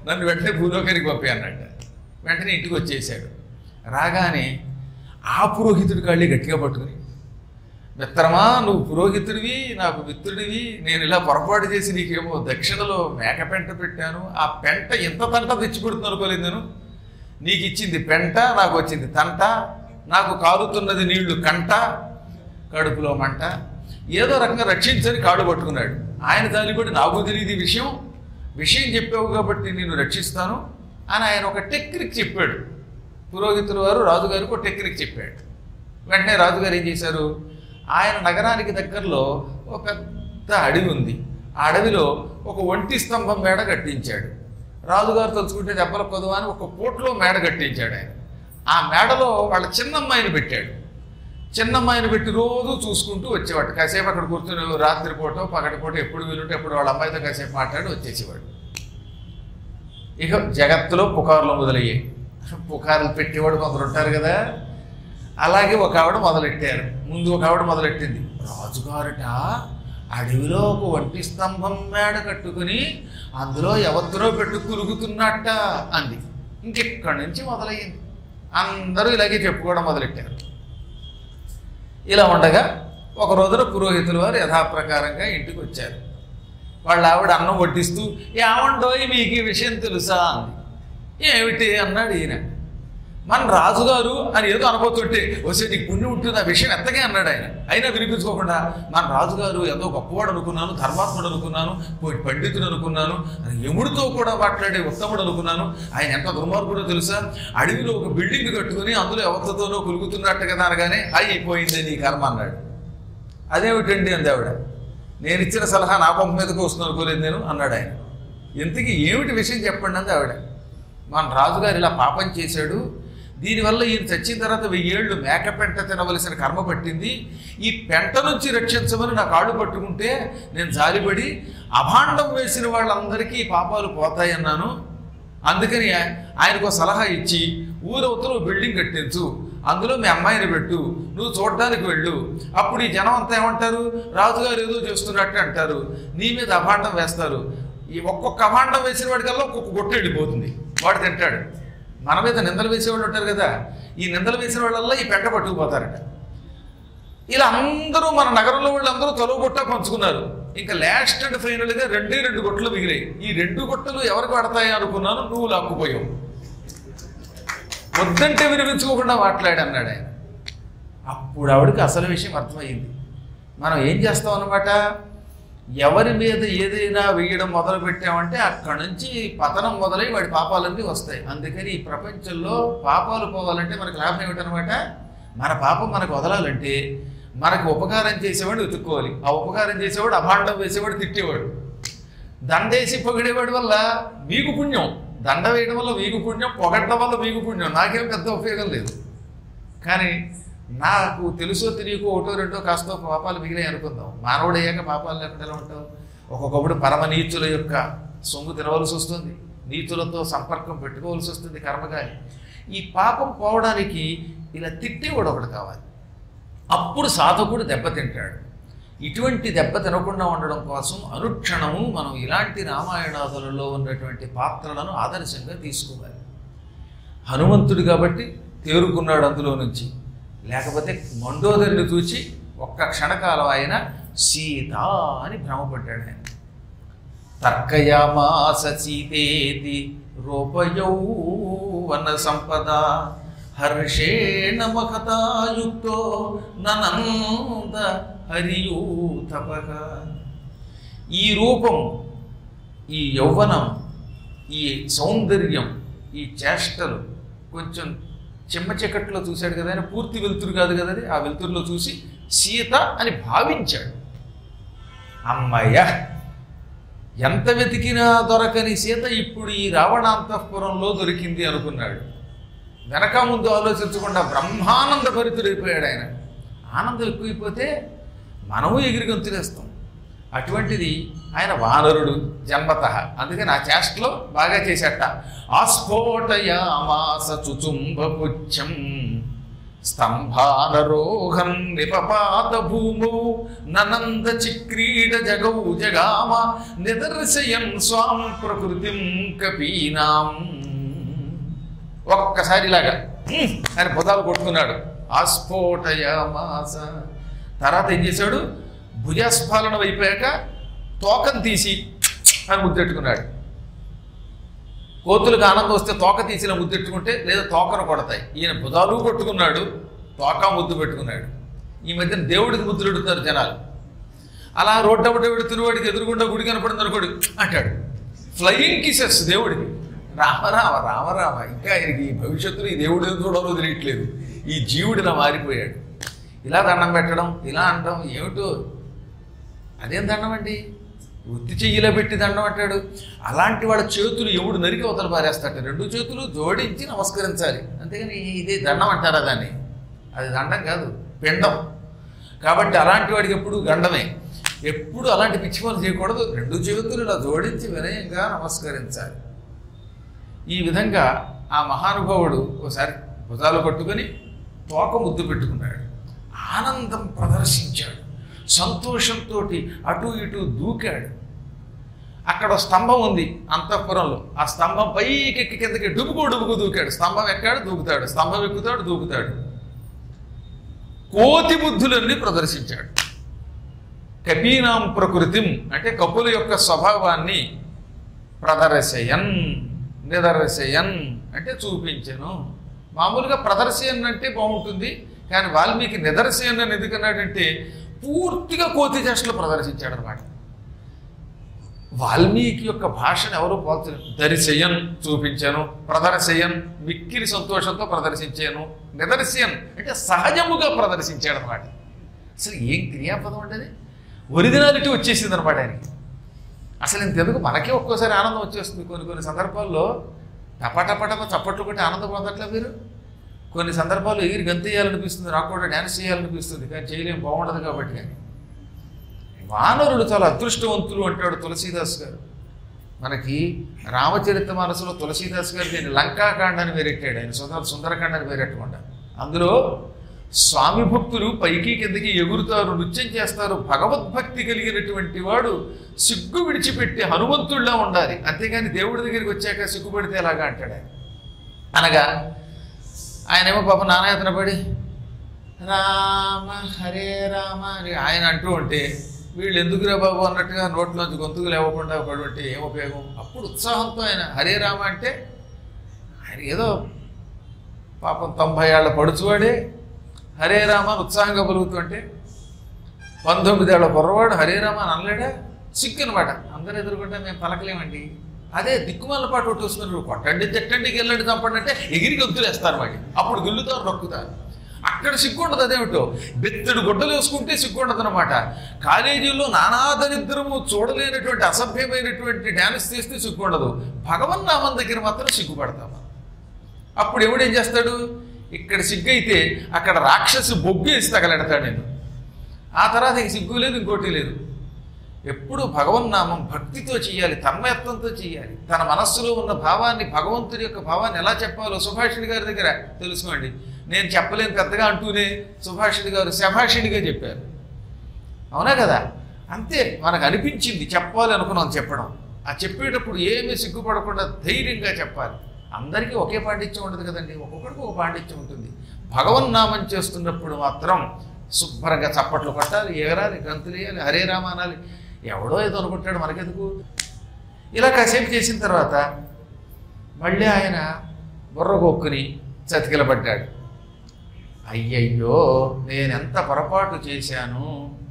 నన్ను వెంటనే భూలోకానికి పంపి అన్నట్ట. వెంటనే ఇంటికి వచ్చేసాడు. రాగానే ఆ పురోహితుడి కాళ్ళే గట్టిగా పట్టుకుని, మిత్రమా నువ్వు పురోహితుడివి, నాకు మిత్రుడివి, నేను ఇలా పొరపాటు చేసి నీకేమో దక్షిణలో మేక పెంట పెట్టాను, ఆ పెంట ఎంత తంట తెచ్చి పెడుతుంది అనుకోలేదు నేను. నీకు ఇచ్చింది పెంట, నాకు వచ్చింది తంట, నాకు కాలుతున్నది నీళ్లు కంట, కడుపులో మంట, ఏదో రకంగా రక్షించని కాడు పట్టుకున్నాడు. ఆయన దానిపడి నాకు తెలియదు ఈ విషయం, విషయం చెప్పావు కాబట్టి నేను రక్షిస్తాను అని ఆయన ఒక టెక్నిక్ చెప్పాడు. పురోహితుల వారు రాజుగారికి ఒక టెక్నిక్ చెప్పాడు. వెంటనే రాజుగారు ఏం చేశారు, ఆయన నగరానికి దగ్గరలో ఒక పెద్ద అడవి ఉంది. ఆ అడవిలో ఒక ఒంటి స్తంభం మేడ కట్టించాడు. రాజుగారు తలుచుకుంటే దెబ్బల కొదవా అని ఒక పోట్లో మేడ కట్టించాడు ఆయన. ఆ మేడలో వాళ్ళ చిన్నమ్మాయిని పెట్టాడు. చిన్నమ్మాయిని పెట్టి రోజు చూసుకుంటూ వచ్చేవాడు. కాసేపు అక్కడ కూర్చుని రాత్రిపూట పగటిపూట ఎప్పుడు వీలుంటే ఎప్పుడు వాళ్ళ అమ్మాయితో కాసేపు మాట్లాడి వచ్చేసేవాడు. ఇక జగత్తులో పుకార్లు మొదలయ్యాయి. పుకార్లు పెట్టేవాడు కొందరు ఉంటారు కదా, అలాగే ఒక ఆవిడ మొదలెట్టారు. ముందు ఒక ఆవిడ మొదలెట్టింది, రాజుగారట అడవిలో ఒక ఒంటి స్తంభం మేడ కట్టుకుని అందులో ఎవరితో పెట్టు కులుగుతున్నట్ట అంది. ఇంకెక్కడి నుంచి మొదలయ్యింది. అందరూ ఇలాగే చెప్పుకోవడం మొదలెట్టారు. ఇలా ఉండగా ఒక రోజున పురోహితుల వారు యథాప్రకారంగా ఇంటికి వచ్చారు. వాళ్ళ ఆవిడ అన్నం వడ్డిస్తూ, ఏమండోయ్ మీకు ఈ విషయం తెలుసా అంది. ఏమిటి అన్నాడు ఈయన. మన రాజుగారు అని ఏదో అనుభూతుంటే వస్తే నీకు పుణ్యం ఉంటుంది ఆ విషయం ఎంతగా అన్నాడు ఆయన. అయినా వినిపించుకోకుండా మన రాజుగారు ఏదో గొప్పవాడు అనుకున్నాను, ధర్మాత్ముడు అనుకున్నాను, పండితుడు అనుకున్నాను, యముడితో కూడా మాట్లాడే ఉత్తముడు అనుకున్నాను, ఆయన ఎంత దుర్మార్గుడో తెలుసా, అడవిలో ఒక బిల్డింగ్ కట్టుకుని అందులో ఎవరితోనో కులుగుతున్నట్టు కదా అనగానే అయిపోయింది నీ కర్మ అన్నాడు. అదేమిటండి అంది ఆవిడ. నేను ఇచ్చిన సలహా నా పంప మీదకి వస్తుంది అనుకోలేదు నేను అన్నాడు ఆయన. ఇంతకీ ఏమిటి విషయం చెప్పండి అంది ఆవిడ. మన రాజుగారు ఇలా పాపం చేశాడు, దీనివల్ల ఈయన చచ్చిన తర్వాత వెయ్యేళ్ళు మేక పెంట తినవలసిన కర్మ పట్టింది, ఈ పెంట నుంచి రక్షించమని నా కాళ్ళు పట్టుకుంటే నేను జాలిపడి అభాండం వేసిన వాళ్ళందరికీ పాపాలు పోతాయన్నాను. అందుకని ఆయనకు సలహా ఇచ్చి ఊరవతలో బిల్డింగ్ కట్టించు, అందులో మీ అమ్మాయిని పెట్టు, నువ్వు చూడడానికి వెళ్ళు, అప్పుడు ఈ జనం అంతా ఏమంటారు, రాజుగారు ఏదో చేస్తున్నట్టు అంటారు, నీ మీద అభాండం వేస్తారు. ఈ ఒక్కొక్క అభాండం వేసిన వాడికల్లా ఒక్కొక్క గొట్టు వెళ్ళిపోతుంది, వాడు తింటాడు. మన మీద నిందలు వేసేవాళ్ళు ఉంటారు కదా, ఈ నిందలు వేసిన వాళ్ళల్లా ఈ పెంట పట్టుకుపోతారట. ఇలా అందరూ మన నగరంలో వాళ్ళందరూ తొలవ గుట్ట పంచుకున్నారు. ఇంకా లాస్ట్ అండ్ ఫైనల్గా రెండే రెండు గుట్టలు మిగిలాయి. ఈ రెండు గుట్టలు ఎవరికి పడతాయి అనుకున్నాను, నువ్వు లాక్కుపోయావు. వద్దంటే వినిపించుకోకుండా మాట్లాడి అన్నాడు ఆయన. అప్పుడు ఆవిడకి అసలు విషయం అర్థమైంది. మనం ఏం చేస్తాం అన్నమాట, ఎవరి మీద ఏదైనా వేయడం మొదలు పెట్టామంటే అక్కడి నుంచి పతనం మొదలై వాడి పాపాలన్నీ వస్తాయి. అందుకని ఈ ప్రపంచంలో పాపాలు పోవాలంటే మనకు లాభం ఏమిటనమాట, మన పాపం మనకు వదలాలంటే మనకు ఉపకారం చేసేవాడు వెతుక్కోవాలి. ఆ ఉపకారం చేసేవాడు అభాండం వేసేవాడు తిట్టేవాడు. దండేసి పొగిడేవాడి వల్ల మీకు పుణ్యం, దండ వేయడం వల్ల మీకు పుణ్యం, పొగడ్డం వల్ల మీకు పుణ్యం, నాకేం పెద్ద ఉపయోగం లేదు. కానీ నాకు తెలుసో తెలియకో ఒకటో రెండో కాస్తో పాపాలు మిగిలాయి అనుకుందాం. మానవుడు అయ్యాక పాపాలు లేకుండా ఎలా ఉంటావు. ఒక్కొక్కప్పుడు పరమ నీచుల యొక్క సొమ్ము తినవలసి వస్తుంది, నీచులతో సంపర్కం పెట్టుకోవాల్సి వస్తుంది కర్మగాని. ఈ పాపం పోవడానికి ఇలా తిట్టేవాడు ఒకటి కావాలి, అప్పుడు సాధకుడు దెబ్బతింటాడు. ఇటువంటి దెబ్బ తినకుండా ఉండడం కోసం అనుక్షణము మనం ఇలాంటి రామాయణాదులలో ఉన్నటువంటి పాత్రలను ఆదర్శంగా తీసుకోవాలి. హనుమంతుడు కాబట్టి తేరుకున్నాడు అందులో నుంచి, లేకపోతే మండోదరిని చూచి ఒక్క క్షణకాలం ఆయన సీత అని భ్రమపడ్డాడు. ఆయన తర్కయామాస సీతేతి రూపయౌవన సంపద హర్షేణ మహతాయుక్తో ననంద హరియూతపః. ఈ రూపం, ఈ యౌవనం, ఈ సౌందర్యం, ఈ చేష్టలు కొంచెం చిమ్మ చీకట్లో చూశాడు కదా ఆయన, పూర్తి వెలుతురు కాదు కదా అది, ఆ వెలుతురులో చూసి సీత అని భావించాడు. అమ్మయ్య, ఎంత వెతికినా దొరకని సీత ఇప్పుడు ఈ రావణాంతఃపురంలో దొరికింది అనుకున్నాడు. వెనక ముందు ఆలోచించకుండా బ్రహ్మానంద భరితుడైపోయాడు ఆయన. ఆనందం ఎక్కువైపోతే మనము ఎగిరి గొంతులేస్తాం. అటువంటిది ఆయన వానరుడు జన్మత, అందుకని ఆ చేష్టలో బాగా చేసేట. ఆస్ఫోటయామాస చుచుంబపుచ్చం స్తంభానరోహం నిపపాత భూమౌ ననంద చిక్రీడ జగౌ జగామ నిదర్శయన్ స్వాం ప్రకృతిం కపీనాం. ఒక్కసారిలాగా అని బుధాలు కొట్టుకున్నాడు. ఆస్ఫోటయామాస. తర్వాత ఏం చేశాడు? భుజస్ఫాలన అయిపోయాక తోకను తీసి అని ముద్దెట్టుకున్నాడు. కోతులకు ఆనందం వస్తే తోక తీసిన ముద్దెట్టుకుంటే లేదా తోకను కొడతాయి. ఈయన బుధాలు కొట్టుకున్నాడు, తోక ముద్దు పెట్టుకున్నాడు. ఈ మధ్యన దేవుడికి ముద్దులు పెడుతున్నారు జనాలు. అలా రోడ్డబడ్డ పెడుతున్నవాడికి ఎదురుగుండా గుడి కనపడింది అనుకోడు అంటాడు. ఫ్లయింగ్ కిసెస్ దేవుడికి. రామరామ రామరామ. ఇంకా ఆయనకి భవిష్యత్తులో ఈ దేవుడు ఏం చూడాలో తెలియట్లేదు. ఈ జీవుడిలా మారిపోయాడు. ఇలా దండం పెట్టడం, ఇలా అనడం ఏమిటో. అదేం దండం అండి? వృత్తి చెయ్యిలో పెట్టి దండం అంటాడు. అలాంటి వాళ్ళ చేతులు ఎవడు నరికి అవతల పారేస్తాడు. రెండు చేతులు జోడించి నమస్కరించాలి, అంతేగాని ఇదే దండం అంటారా దాన్ని? అది దండం కాదు, పిండం. కాబట్టి అలాంటి వాడికి ఎప్పుడు గండమే. ఎప్పుడు అలాంటి పిచ్చి పనులు చేయకూడదు. రెండు చేతులు ఇలా జోడించి వినయంగా నమస్కరించాలి. ఈ విధంగా ఆ మహానుభావుడు ఒకసారి భుజాలు పట్టుకొని తోక ముద్దు పెట్టుకున్నాడు. ఆనందం ప్రదర్శించాడు. సంతోషంతో అటు ఇటు దూకాడు. అక్కడ స్తంభం ఉంది అంతఃపురంలో. ఆ స్తంభం పైకెక్కి కిందకి డుబుకు డుబుకు దూకాడు. స్తంభం ఎక్కాడు, దూకుతాడు, స్తంభం ఎక్కుతాడు, దూకుతాడు. కోతి బుద్ధులన్నీ ప్రదర్శించాడు. కపీనాం ప్రకృతిం అంటే కపుల యొక్క స్వభావాన్ని ప్రదర్శయన్, నిదర్శయన్ అంటే చూపించను. మామూలుగా ప్రదర్శయన్ అంటే బాగుంటుంది, కానీ వాల్మీకి నిదర్శయన్ అని ఎందుకన్నాడంటే పూర్తిగా కోతి చేష్టలు ప్రదర్శించాడు అనమాట. వాల్మీకి యొక్క భాషను ఎవరో పోల్చలేదు. దర్శయన్ చూపించాను, ప్రదర్శయన్ మిక్కిలి సంతోషంతో ప్రదర్శించాను, నిదర్శయన్ అంటే సహజముగా ప్రదర్శించాడు అనమాట. అసలు ఏం క్రియాపదం అంటే అది ఒరిజినాలిటీ వచ్చేసింది అనమాట ఆయనకి. అసలు ఇంతెందుకు మనకే ఒక్కోసారి ఆనందం వచ్చేస్తుంది. కొన్ని కొన్ని సందర్భాల్లో టపటపటప చప్పట్లు కొట్టి ఆనందం పొందట్లే మీరు? కొన్ని సందర్భాల్లో ఎగిరి గంతేయాలనిపిస్తుంది, నాకు కూడా డ్యాన్స్ చేయాలనిపిస్తుంది, కానీ చేయలేం, బాగుండదు కాబట్టి. కానీ వానరులు చాలా అదృష్టవంతులు అంటాడు తులసీదాస్ గారు. మనకి రామచరిత మానసులో తులసీదాస్ గారు దీన్ని లంకాకాండాన్ని వేరెట్టాడు. ఆయన సుందర సుందరకాండాన్ని వేరెట్టకుండా అందులో స్వామి భక్తులు పైకి కిందకి ఎగురుతారు, నృత్యం చేస్తారు. భగవద్భక్తి కలిగినటువంటి వాడు సిగ్గు విడిచిపెట్టి హనుమంతుడిలా ఉండాలి, అంతేగాని దేవుడి దగ్గరికి వచ్చాక సిగ్గుపడితే ఎలాగా అంటాడు ఆయన. అనగా ఆయనేమో పాప నానాయతన పడి రామ హరే రామ అని ఆయన అంటూ ఉంటే వీళ్ళు ఎందుకురా బాబు అన్నట్టుగా నోట్లోంచి గొంతుకు లేవకుండా పడుంటే ఏం ఉపయోగం? అప్పుడు ఉత్సాహంతో ఆయన హరే రామ అంటే ఆయన ఏదో పాపం తొంభై ఏళ్ళ పడుచువాడే హరే రామ అని ఉత్సాహంగా పలుకుతుంటే పంతొమ్మిది ఏళ్ళ కుర్రవాడు హరే రామ అని అనలేడా? సిగ్గు అనమాట. అందరూ ఎదుర్కొంటే మేము పలకలేమండి. అదే దిక్కుమాల పాటు ఒకటి వస్తున్నారు, కొట్టండి తిట్టండి గెల్లండి చంపండి అంటే ఎగిరి గొంతులేస్తారు వాడి. అప్పుడు గెల్లుతారు, నొక్కుతారు. అక్కడ సిగ్గుండదు. అదేమిటో బెత్తడు గుడ్డలు వేసుకుంటే సిగ్గుండదు అనమాట. కాలేజీలో నానాదరిద్రము చూడలేనటువంటి అసభ్యమైనటువంటి డ్యాన్స్ చేస్తే సిగ్గుండదు. భగవన్నామం దగ్గర మాత్రం సిగ్గుపడతాము. అప్పుడు ఎవడేం చేస్తాడు? ఇక్కడ సిగ్గు అయితే అక్కడ రాక్షసు బొగ్గు వేసి తగలెడతాడు నేను. ఆ తర్వాత ఇంక సిగ్గు లేదు, ఇంకోటి లేదు. ఎప్పుడు భగవన్నామం భక్తితో చేయాలి, తన్మయత్వంతో చేయాలి. తన మనస్సులో ఉన్న భావాన్ని, భగవంతుడి యొక్క భావాన్ని ఎలా చెప్పాలో సుభాషిణి గారి దగ్గర తెలుసుకోండి. నేను చెప్పలేను పెద్దగా అంటూనే సుభాషిణి గారు శభాషిణిగా చెప్పారు. అవునా కదా? అంతే, మనకు అనిపించింది చెప్పాలి అనుకున్నాం చెప్పడం. ఆ చెప్పేటప్పుడు ఏమీ సిగ్గుపడకుండా ధైర్యంగా చెప్పాలి. అందరికీ ఒకే పాండిత్యం ఉండదు కదండి, ఒక్కొక్కడికి ఒక పాండిత్యం ఉంటుంది. భగవన్నామం చేస్తున్నప్పుడు మాత్రం శుభ్రంగా చప్పట్లు కొట్టాలి, ఎగరాలి, గంతులు వేయాలి, హరే రామ అనాలి. ఎవడో ఏదో అనుకుంటాడు, మనకెందుకు? ఇలా కాసేపు చేసిన తర్వాత మళ్ళీ ఆయన బుర్ర కొక్కుని చతికిలబడ్డాడు. అయ్యయ్యో, నేనెంత పొరపాటు చేశాను,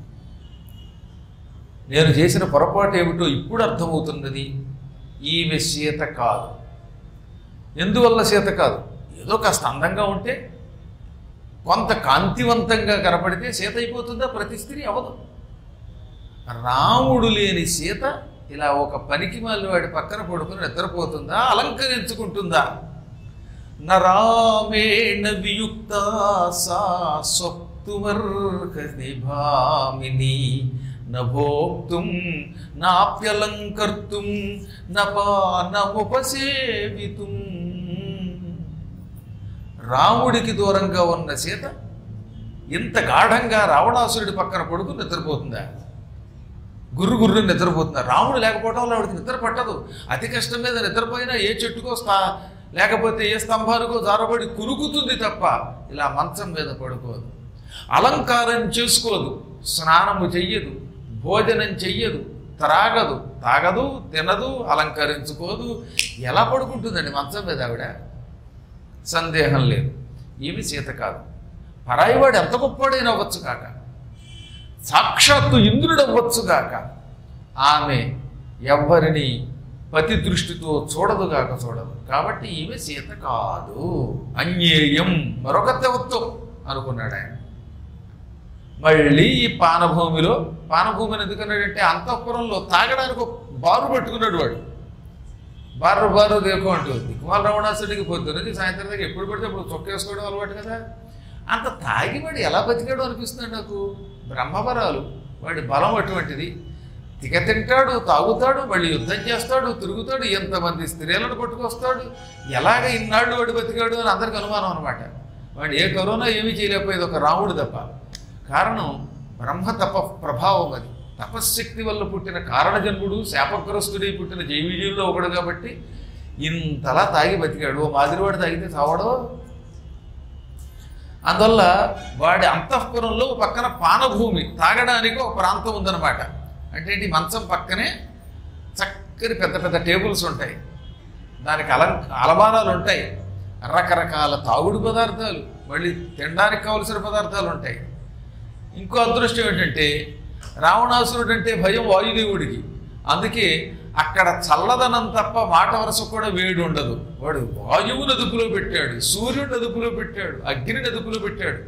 నేను చేసిన పొరపాటు ఏమిటో ఇప్పుడు అర్థమవుతున్నది. ఈమె సీత కాదు. ఎందువల్ల సీత కాదు? ఏదో కాస్త అందంగా ఉంటే, కొంత కాంతివంతంగా కనపడితే సీత అయిపోతుందా? ప్రతి స్త్రీ అవదు. రాముడు లేని సీత ఇలా ఒక పనికి మళ్ళీ వాడి పక్కన పడుకుని నిద్రపోతుందా? అలంకరించుకుంటుందా? నరామేణ వియుక్త సా స్వక్తుమర్హతి భామిని నభోక్తుం నాప్యలంకర్తుం నపానముపసేవితుం. రాముడికి దూరంగా ఉన్న సీత ఇంత గాఢంగా రావణాసురుడి పక్కన పడుకుని నిద్రపోతుందా? గుర్రు గుర్రు నిద్రపోతుందా? రాముడు లేకపోవడం వల్ల ఆవిడికి నిద్ర పట్టదు. అతి కష్టం మీద నిద్రపోయినా ఏ చెట్టుకో స్థా లేకపోతే ఏ స్తంభానికో జారబడి కురుకుతుంది తప్ప ఇలా మంచం మీద పడుకోదు. అలంకారం చేసుకోదు, స్నానము చెయ్యదు, భోజనం చెయ్యదు, త్రాగదు, తాగదు, తినదు, అలంకరించుకోదు. ఎలా పడుకుంటుందండి మంచం మీద ఆవిడ? సందేహం లేదు, ఏమి సీత కాదు. పరాయివాడు ఎంత గొప్పవాడైనా అవ్వచ్చు కాక, సాక్షాత్తు ఇంద్రుడు అవ్వచ్చు కాక, ఆమె ఎవ్వరిని పతి దృష్టితో చూడదుగాక చూడదు. కాబట్టి ఈమె సీత కాదు, అన్యేయం, మరొక తెవత్వం అనుకున్నాడు ఆయన. మళ్ళీ ఈ పానభూమిలో, పానభూమిని ఎందుకన్నాడంటే అంతఃపురంలో తాగడానికి బారు పట్టుకున్నాడు వాడు. బారు బారు దేకో అంటుంది. దిక్కుమాల రావణాసుడికి పొద్దున్నది సాయంత్రం దాకా ఎప్పుడు పడితే అప్పుడు చొక్కేసుకోవడం అలవాటు కదా. అంత తాగి వాడు ఎలా బతికాడు అనిపిస్తున్నాడు నాకు. బ్రహ్మవరాలు, వాడి బలం అటువంటిది. తిక తింటాడు, తాగుతాడు, మళ్ళీ యుద్ధం చేస్తాడు, తిరుగుతాడు, ఎంతమంది స్త్రీలను పట్టుకొస్తాడు. ఎలాగ ఇన్నాళ్ళు వాడు బతికాడు అని అందరికి అనుమానం అనమాట. వాడు ఏ కరోనా ఏమీ చేయలేకపోయేది ఒక రాముడు తప్ప. కారణం బ్రహ్మ తప ప్రభావం. అది తపశ్శక్తి వల్ల పుట్టిన కారణజన్ముడు, శాపగ్రస్తుడి పుట్టిన జైవిజీవుల్లో ఒకడు కాబట్టి ఇంతలా తాగి బతికాడు. ఓ మాదిరివాడు తాగితే చావడో. అందువల్ల వాడి అంతఃపురంలో పక్కన పానభూమి, తాగడానికి ఒక ప్రాంతం ఉందన్నమాట. అంటే ఏంటి, మంచం పక్కనే చక్కని పెద్ద పెద్ద టేబుల్స్ ఉంటాయి, దానికి అలం అలమానాలు ఉంటాయి, రకరకాల తాగుడు పదార్థాలు, మళ్ళీ తినడానికి కావలసిన పదార్థాలు ఉంటాయి. ఇంకో అదృష్టం ఏంటంటే రావణాసురుడు అంటే భయం వాయుదేవుడికి. అందుకే అక్కడ చల్లదనం తప్ప మాట వరస కూడా వేడి ఉండదు. వాడు వాయువుని అదుపులో పెట్టాడు, సూర్యుడిని అదుపులో పెట్టాడు, అగ్నిని అదుపులో పెట్టాడు.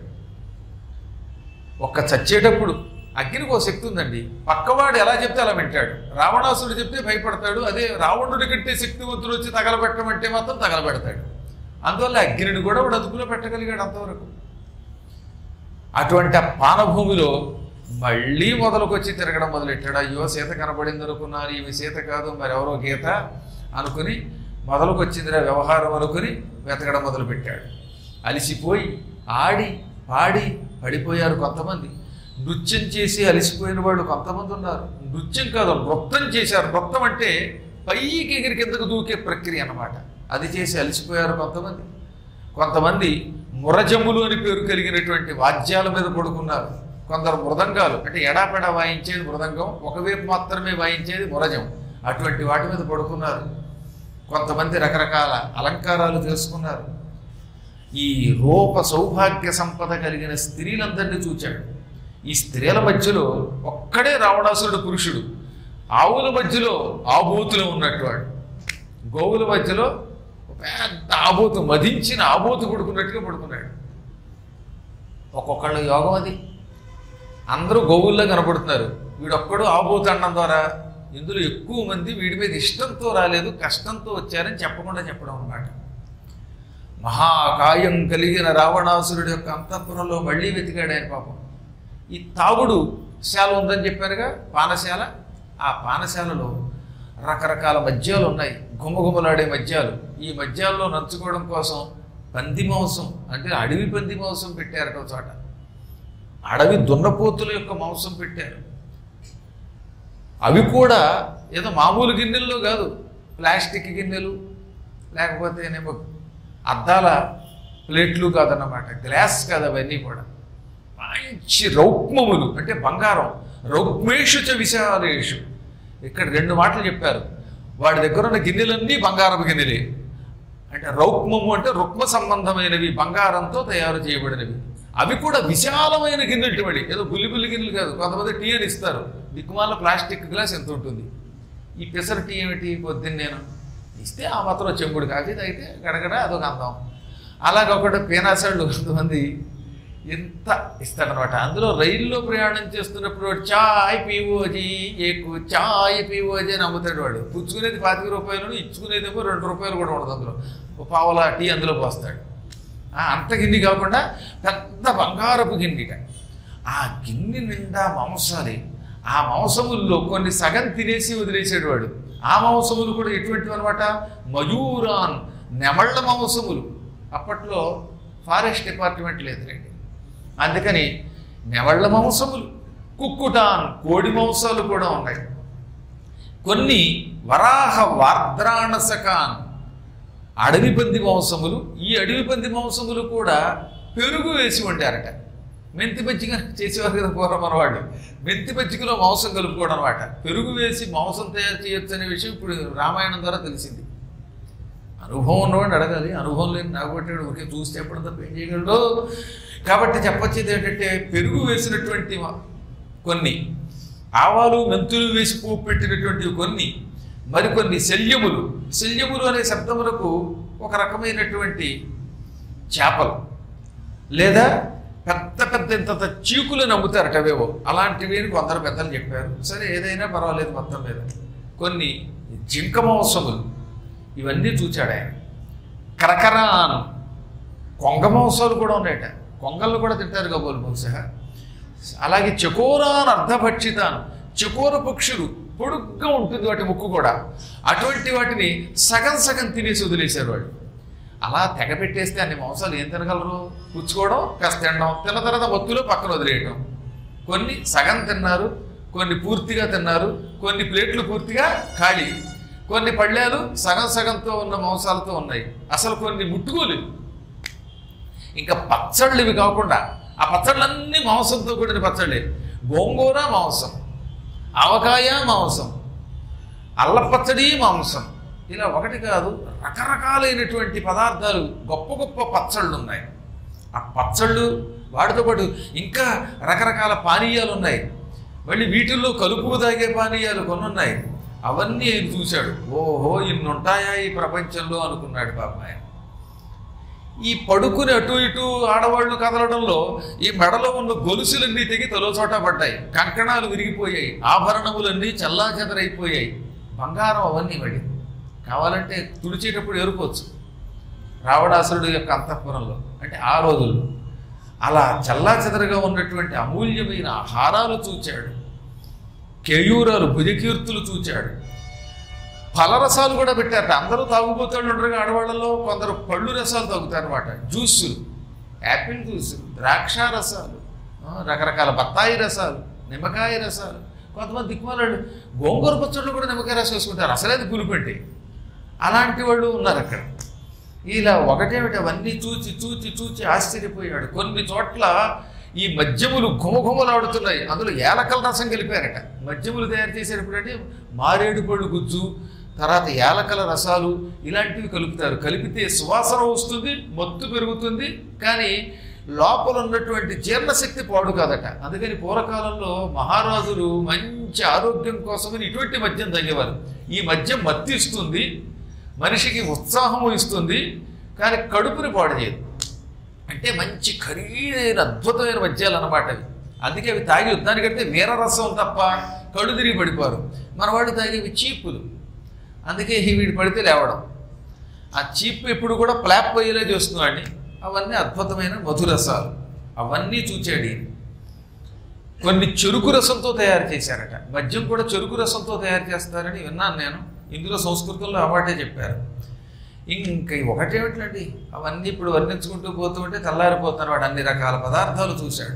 ఒక్క చచ్చేటప్పుడు అగ్నికి ఒక శక్తి ఉందండి. పక్కవాడు ఎలా చెప్తే అలా వింటాడు. రావణాసురుడు చెప్తే భయపడతాడు. అదే రావణుడి కంటే శక్తివంతుడు వచ్చి తగలబెట్టమంటే మాత్రం తగలబెడతాడు. అందువల్ల అగ్నిని కూడా వాడు అదుపులో పెట్టగలిగాడు అంతవరకు. అటువంటి ఆ పానభూమిలో మళ్ళీ మొదలుకొచ్చి తిరగడం మొదలెట్టాడు. అయ్యో సీత కనబడింది అనుకున్నాను, ఈమె సీత కాదు మరెవరో గీత అనుకుని మొదలుకొచ్చిందిరా వ్యవహారం అనుకుని వెతకడం మొదలుపెట్టాడు. అలిసిపోయి ఆడి పాడి పడిపోయారు కొంతమంది. నృత్యం చేసి అలిసిపోయిన వాళ్ళు కొంతమంది ఉన్నారు. నృత్యం కాదు, నృత్యం చేశారు. నృత్యం అంటే పైకి ఎగిరి కిందకు దూకే ప్రక్రియ అన్నమాట. అది చేసి అలిసిపోయారు కొంతమంది. కొంతమంది మురజములు అని పేరు కలిగినటువంటి వాద్యాల మీద పడుకున్నారు. కొందరు మృదంగాలు, అంటే ఎడాపెడా వాయించేది మృదంగం, ఒకవైపు మాత్రమే వాయించేది మురజం, అటువంటి వాటి మీద పడుకున్నారు. కొంతమంది రకరకాల అలంకారాలు చేసుకున్నారు. ఈ రూప సౌభాగ్య సంపద కలిగిన స్త్రీలందరినీ చూచాడు. ఈ స్త్రీల మధ్యలో ఒక్కడే రావణాసురుడు పురుషుడు. ఆవుల మధ్యలో ఆబోతులో ఉన్నట్టు వాడు. గోవుల మధ్యలో పెద్ద ఆబోతు, మదించిన ఆబోతు పడుకున్నట్టుగా పడుకున్నాడు. ఒక్కొక్కళ్ళ యోగం అది. అందరూ గోవుల్లో కనపడుతున్నారు, వీడొక్కడు ఆబోతు అనడం ద్వారా ఇందులో ఎక్కువ మంది వీడి మీద ఇష్టంతో రాలేదు, కష్టంతో వచ్చారని చెప్పకుండా చెప్పడం అన్నమాట. మహాకాయం కలిగిన రావణాసురుడి యొక్క అంతఃపురంలో మళ్ళీ వెతికాడు ఆయన పాపం. ఈ తాగుడు శాల ఉందని చెప్పారుగా, పానశాల. ఆ పానశాలలో రకరకాల మద్యాలు ఉన్నాయి, గుమగుమలాడే మద్యాలు. ఈ మద్యాల్లో నంచుకోవడం కోసం పంది మాంసం, అంటే అడవి పంది మాంసం పెట్టారట ఒక చోట. అడవి దున్నపోతుల యొక్క మాంసం పెట్టారు. అవి కూడా ఏదో మామూలు గిన్నెల్లో కాదు, ప్లాస్టిక్ గిన్నెలు, లేకపోతే ఏమో అద్దాల ప్లేట్లు కాదన్నమాట, గ్లాస్ కాదు, అవన్నీ కూడా మంచి రౌక్మములు, అంటే బంగారం. రౌక్మేషు చ విశాలేషు. ఇక్కడ రెండు మాటలు చెప్పారు. వాడి దగ్గర ఉన్న గిన్నెలన్నీ బంగారపు గిన్నెలే. అంటే రౌక్మము అంటే రుక్మ సంబంధమైనవి, బంగారంతో తయారు చేయబడినవి. అవి కూడా విశాలమైన గిన్నెలు. వాడి ఏదో బుల్లి బుల్లి గిన్నెలు కాదు. కొంతమంది టీ అని ఇస్తారు, దిక్కుమాల ప్లాస్టిక్ గ్లాస్ ఎంత ఉంటుంది. ఈ పెసర టీ ఏమిటి, పొద్దున్న నేను ఇస్తే ఆ మాత్రం చెంబుడు కాఫీ తాగితే గడగడ అదొక అందం. అలాగ ఒకటి పీనాసాళ్ళు కొంతమంది ఎంత ఇస్తాడనమాట. అందులో రైల్లో ప్రయాణం చేస్తున్నప్పుడు చాయ్ పీవోజీ, ఏకు చాయ్ పీవోజీ అని అమ్ముతాడు వాడు. పుచ్చుకునేది పాతిక రూపాయలు, ఇచ్చుకునేదేమో రెండు రూపాయలు కూడా ఉండదు. అందులో ఒక పావుల టీ అందులో పోస్తాడు. అంత గిన్నె కాకుండా పెద్ద బంగారపు గిన్నెట. ఆ గిన్నె నిండా మాంసాలే. ఆ మాంసముల్లో కొన్ని సగం తినేసి వదిలేసాడు వాడు. ఆ మాంసములు కూడా ఎటువంటివి అనమాట, మయూరాన్, నెమళ్ళ మాంసములు. అప్పట్లో ఫారెస్ట్ డిపార్ట్మెంట్ లేదులేండి. అందుకని నెవళ్ళ మాంసములు, కుక్కుటాన్ కోడి మాంసాలు కూడా ఉన్నాయి. కొన్ని వరాహ వార్ద్రాణసకాన్ అడవి పంది మాంసములు. ఈ అడవి పంది మాంసములు కూడా పెరుగు వేసి వండారట. మెంతి పచ్చిక చేసేవారు కదా పూర్వం మనవాడు. మెంతి పచ్చికలో మాంసం కలుపుకోవడం అనమాట. పెరుగు వేసి మాంసం తయారు చేయొచ్చు అనే విషయం ఇప్పుడు రామాయణం ద్వారా తెలిసింది. అనుభవం ఉన్నవాడిని అడగాలి. అనుభవం లేని నాగొట్టాడు ఒకే చూసి చెప్పడం తప్ప ఏం చేయగలడు. కాబట్టి చెప్పొచ్చేది ఏంటంటే పెరుగు వేసినటువంటి కొన్ని, ఆవాలు మెంతులు వేసి పోపు పెట్టినటువంటివి కొన్ని, మరికొన్ని శల్యములు. శల్యములు అనే శబ్దములకు ఒక రకమైనటువంటి చేపలు లేదా పెద్ద పెద్ద ఇంత చీకులను అమ్ముతారట అవేవో, అలాంటివి అని కొందరు పెద్దలు చెప్పారు. సరే ఏదైనా పర్వాలేదు మొత్తం మీద. కొన్ని జింక మాంసములు ఇవన్నీ చూచాడు ఆయన. కరకరాన్ కొంగ మాంసాలు కూడా ఉన్నాయట. కొంగళ్ళు కూడా తింటారు కాబోలు బహుశా. అలాగే చకోరాన్ అర్ధభక్షితాన్, చకోర పక్షులు పొడుగ్గా ఉంటుంది వాటి ముక్కు కూడా, అటువంటి వాటిని సగం సగం తినేసి వదిలేశారు వాళ్ళు. అలా తెగ పెట్టేస్తే అన్ని మాంసాలు ఏం తినగలరు? పుచ్చుకోవడం, కాస్త తినడం, తిన్న తర్వాత మత్తులో పక్కన వదిలేయడం. కొన్ని సగం తిన్నారు, కొన్ని పూర్తిగా తిన్నారు, కొన్ని ప్లేట్లు పూర్తిగా ఖాళీ, కొన్ని పళ్ళేలు సగం సగంతో ఉన్న మాంసాలతో ఉన్నాయి, అసలు కొన్ని ముట్టుకోలేదు. ఇంకా పచ్చళ్ళు ఇవి కాకుండా ఆ పచ్చళ్ళన్నీ మాంసంతో కూడిన పచ్చళ్ళే. గోంగూర మాంసం, ఆవకాయ మాంసం, అల్లపచ్చడి మాంసం, ఇలా ఒకటి కాదు రకరకాలైనటువంటి పదార్థాలు, గొప్ప గొప్ప పచ్చళ్ళు ఉన్నాయి. ఆ పచ్చళ్ళు వాటితో పాటు ఇంకా రకరకాల పానీయాలు ఉన్నాయి. మళ్ళీ వీటిల్లో కలుపు తాగే పానీయాలు కొన్ని ఉన్నాయి. అవన్నీ ఆయన చూశాడు. ఓహో ఇన్ని ఉంటాయా ఈ ప్రపంచంలో అనుకున్నాడు పాపాయ. ఈ పడుకుని అటు ఇటు ఆడవాళ్ళు కదలడంలో ఈ మెడలో ఉన్న గొలుసులన్నీ తెగి తలో చోట పడ్డాయి, కంకణాలు విరిగిపోయాయి, ఆభరణములన్నీ చల్లా చెదరైపోయాయి. బంగారం అవన్నీ పడి కావాలంటే తుడిచేటప్పుడు ఎరుకోవచ్చు రావణాసురుడు యొక్క అంతఃపురంలో. అంటే ఆ రోజుల్లో అలా చల్లా చెదరగా ఉన్నటువంటి అమూల్యమైన హారాలు చూచాడు. కేయూరాలు భుజకీర్తులు చూచాడు. ఫలరసాలు కూడా పెట్టారట. అందరూ తాగుబోతాళ్ళు ఉండగా ఆడవాళ్ళలో కొందరు పళ్ళు రసాలు తాగుతారు అనమాట. జ్యూసులు, యాపిల్ జ్యూసులు, ద్రాక్ష రసాలు, రకరకాల బత్తాయి రసాలు, నిమ్మకాయ రసాలు, కొంతమంది దిక్కుమాలాడు గోంగూర పచ్చళ్ళు కూడా నిమ్మకాయ రసం వేసుకుంటారు. అసలేది పులుపెట్టి అలాంటి వాళ్ళు ఉన్నారు అక్కడ. ఇలా ఒకటేమిటి అవన్నీ చూచి చూచి చూచి ఆశ్చర్యపోయాడు. కొన్ని చోట్ల ఈ మద్యములు ఘుమఘుమలాడుతున్నాయి. అందులో ఏలకల రసం కలిపారట. మద్యములు తయారు చేసేటప్పుడంటే మారేడు పళ్ళు గుజ్జు, తర్వాత ఏలకల రసాలు ఇలాంటివి కలుపుతారు. కలిపితే సువాసన వస్తుంది, మత్తు పెరుగుతుంది, కానీ లోపల ఉన్నటువంటి జీర్ణశక్తి పాడు కాదట. అందుకని పూర్వకాలంలో మహారాజులు మంచి ఆరోగ్యం కోసమని ఇటువంటి మద్యం తాగేవారు. ఈ మద్యం మత్తిస్తుంది, మనిషికి ఉత్సాహము ఇస్తుంది, కానీ కడుపుని పాడు చేయదు. అంటే మంచి ఖరీదైన అద్భుతమైన మద్యాలు అన్నమాట అవి. అందుకే అవి తాగి యుద్ధానికంటే వీరరసం తప్ప కడు తిరిగి పడిపోరు. మన వాళ్ళు తాగేవి చీపులు, అందుకే వీడి పడితే లేవడం. ఆ చీప్ ఎప్పుడు కూడా ప్లాప్ పోయేలా చేస్తున్నాడు. అవన్నీ అద్భుతమైన మధురసాలు, అవన్నీ చూచాడు. కొన్ని చెరుకు రసంతో తయారు చేశారట. మద్యం కూడా చెరుకు రసంతో తయారు చేస్తారని విన్నాను నేను. ఇందులో సంస్కృతంలో అవాటే చెప్పారు. ఇంకా ఒకటేమిటండి అవన్నీ ఇప్పుడు వర్ణించుకుంటూ పోతూ ఉంటే తెల్లారిపోతారు. వాడు అన్ని రకాల పదార్థాలు చూశాడు.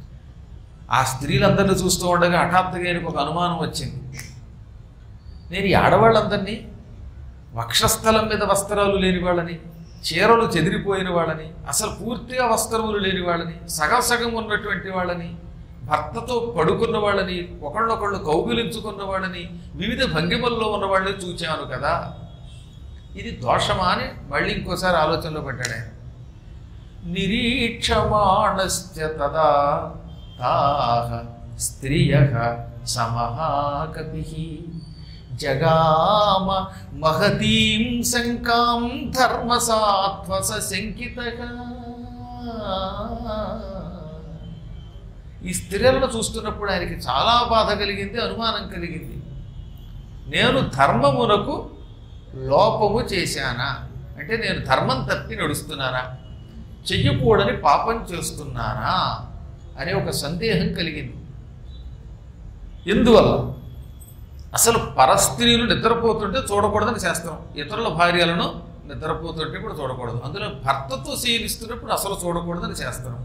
ఆ స్త్రీలందరినీ చూస్తూ ఉండగా హఠాత్తుగా ఆయనకు ఒక అనుమానం వచ్చింది. నేను ఈ ఆడవాళ్ళందరినీ వక్షస్థలం మీద వస్త్రాలు లేని వాళ్ళని, చీరలు చెదిరిపోయిన వాళ్ళని, అసలు పూర్తిగా వస్త్రములు లేని వాళ్ళని, సగం సగం ఉన్నటువంటి వాళ్ళని, భర్తతో పడుకున్న వాళ్ళని, ఒకళ్ళొకళ్ళు కౌగిలించుకున్న వాళ్ళని, వివిధ భంగిమల్లో ఉన్న వాళ్ళని చూచాను కదా, ఇది దోషమా అని మళ్ళీ ఇంకోసారి ఆలోచనలో పడ్డాడు ఆయన. నిరీక్షమాణశ్చ తదా తాః స్త్రియః సమహాకపిః జగామ మహతీం శంకాం ధర్మసాత్వస శంకితః. ఈ స్త్రీలను చూస్తున్నప్పుడు ఆయనకి చాలా బాధ కలిగింది, అనుమానం కలిగింది. నేను ధర్మమునకు లోపము చేశానా, అంటే నేను ధర్మం తప్పి నడుస్తున్నానా, చెయ్యకూడని పాపం చేస్తున్నానా అనే ఒక సందేహం కలిగింది. ఎందువల్ల? అసలు పరస్త్రీలు నిద్రపోతుంటే చూడకూడదని శాస్త్రం. ఇతరుల భార్యలను నిద్రపోతుంటే కూడా చూడకూడదు. అందులో భర్తతో శీలిస్తున్నప్పుడు అసలు చూడకూడదని చేస్తాను.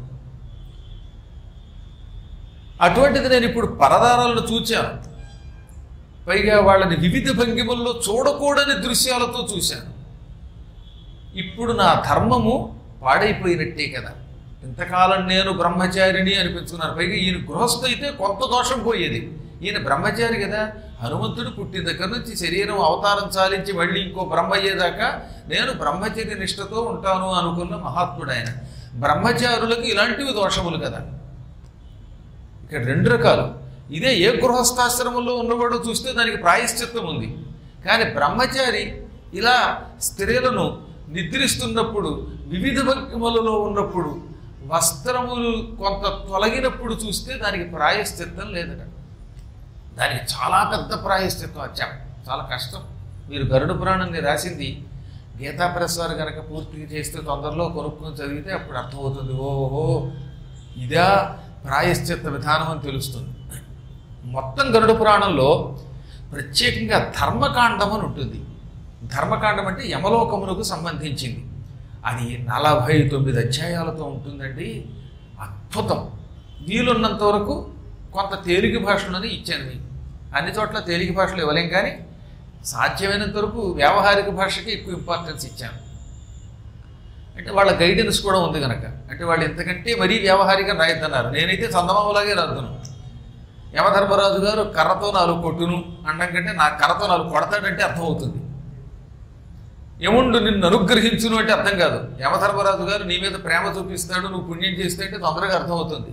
అటువంటిది నేను ఇప్పుడు పరదారాలను చూచాను, పైగా వాళ్ళని వివిధ భంగిమల్లో చూడకూడని దృశ్యాలతో చూశాను. ఇప్పుడు నా ధర్మము పాడైపోయినట్టే కదా. ఇంతకాలం నేను బ్రహ్మచారిని అనిపించుకున్నాను. పైగా ఈయన గృహస్థు అయితే కొంత దోషం పోయేది, ఈయన బ్రహ్మచారి కదా. హనుమంతుడు పుట్టిన దగ్గర నుంచి శరీరం అవతారం చాలించి మళ్ళీ ఇంకో బ్రహ్మ అయ్యేదాకా నేను బ్రహ్మచర్య నిష్ఠతో ఉంటాను అనుకున్న మహాత్ముడు ఆయన. బ్రహ్మచారులకు ఇలాంటివి దోషములు కదా. ఇక్కడ రెండు రకాలు. ఇదే ఏ గృహస్థాశ్రమంలో ఉన్నవాడో చూస్తే దానికి ప్రాయశ్చిత్తం ఉంది. కానీ బ్రహ్మచారి ఇలా స్త్రీలను నిద్రిస్తున్నప్పుడు, వివిధ భంగిమలలో ఉన్నప్పుడు, వస్త్రములు కొంత తొలగినప్పుడు చూస్తే దానికి ప్రాయశ్చిత్తం లేదట. దానికి చాలా పెద్ద ప్రాయశ్చిత్తం వచ్చాం, చాలా కష్టం. మీరు గరుడ పురాణాన్ని రాసింది గీతా ప్రెస్ వారు కనుక పూర్తిగా చేస్తే తొందరలో కొనుక్కొని చదివితే అప్పుడు అర్థమవుతుంది. ఓహో ఇదా ప్రాయశ్చిత్త విధానం అని తెలుస్తుంది. మొత్తం గరుడ పురాణంలో ప్రత్యేకంగా ధర్మకాండం అని ఉంటుంది. ధర్మకాండం అంటే యమలోకమునకు సంబంధించింది. అది నలభై తొమ్మిది అధ్యాయాలతో ఉంటుందండి. అద్భుతం. వీలున్నంత వరకు కొంత తేలిక భాషలోనే ఇచ్చాను మీకు. అన్ని చోట్ల తేలిక భాషలు ఇవ్వలేం, కానీ సాధ్యమైనంత వరకు వ్యావహారిక భాషకి ఎక్కువ ఇంపార్టెన్స్ ఇచ్చాను. అంటే వాళ్ళ గైడెన్స్ కూడా ఉంది కనుక. అంటే వాళ్ళు ఎంతకంటే మరీ వ్యావహారికంగా రాయద్దన్నారు. నేనైతే చందమామలాగే రాద్దును. యమధర్మరాజు గారు కర్రతో నాలుగు కొట్టును అనడం కంటే నా కర్రతో నాలుగు కొడతాడంటే అర్థమవుతుంది. యముండు నిన్ను అనుగ్రహించును అంటే అర్థం కాదు. యమధర్మరాజు గారు నీ మీద ప్రేమ చూపిస్తాడు, నువ్వు పుణ్యం చేస్తే అంటే తొందరగా అర్థమవుతుంది.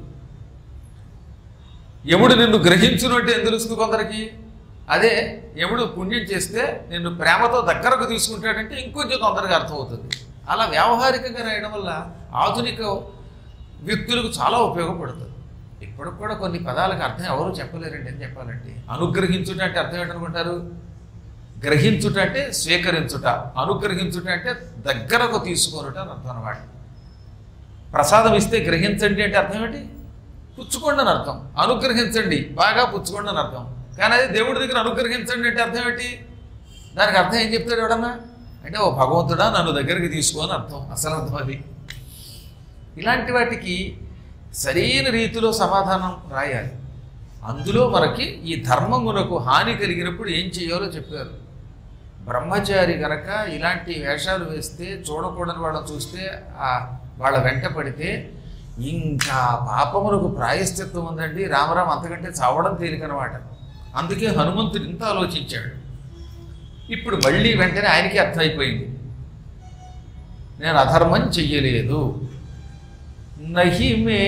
యముడు నిన్ను గ్రహించును అంటే ఏం తెలుస్తుంది కొందరికి. అదే యముడు పుణ్యం చేస్తే నిన్ను ప్రేమతో దగ్గరకు తీసుకుంటాడంటే ఇంకొంచెం తొందరగా అర్థమవుతుంది. అలా వ్యావహారికంగా రాయడం వల్ల ఆధునిక వ్యక్తులకు చాలా ఉపయోగపడుతుంది. ఇప్పటికి కూడా కొన్ని పదాలకు అర్థం ఎవరు చెప్పలేరండి. అని చెప్పాలంటే అనుగ్రహించుట అంటే అర్థం ఏంటనుకుంటారు? గ్రహించుట అంటే స్వీకరించుట, అనుగ్రహించుట అంటే దగ్గరకు తీసుకొనుట అని అర్థం అన్నమాట. ప్రసాదం ఇస్తే గ్రహించండి అంటే అర్థం ఏంటి? పుచ్చుకోండి అని అర్థం. అనుగ్రహించండి బాగా పుచ్చుకోండి అని అర్థం. కానీ అదే దేవుడి దగ్గర అనుగ్రహించండి అంటే అర్థం ఏంటి? దానికి అర్థం ఏం చెప్తాడు ఎవడన్నా అంటే, ఓ భగవంతుడా నన్ను దగ్గరికి తీసుకోని అర్థం. అసలు అర్థం అది. ఇలాంటి వాటికి సరైన రీతిలో సమాధానం రాయాలి. అందులో మనకి ఈ ధర్మమునకు హాని కలిగినప్పుడు ఏం చేయాలో చెప్పారు. బ్రహ్మచారి గనక ఇలాంటి వేషాలు వేస్తే, చూడకూడని వాళ్ళని చూస్తే, వాళ్ళ వెంట పడితే ఇంకా పాపమునకు ప్రాయశ్చిత్తం ఉందండి. రామరామ అంతకంటే చావడం తేలికనమాట. అందుకే హనుమంతుడు ఇంత ఆలోచించాడు. ఇప్పుడు మళ్ళీ వెంటనే ఆయనకి అర్థమైపోయింది, నేను అధర్మం చెయ్యలేదు. నహిమే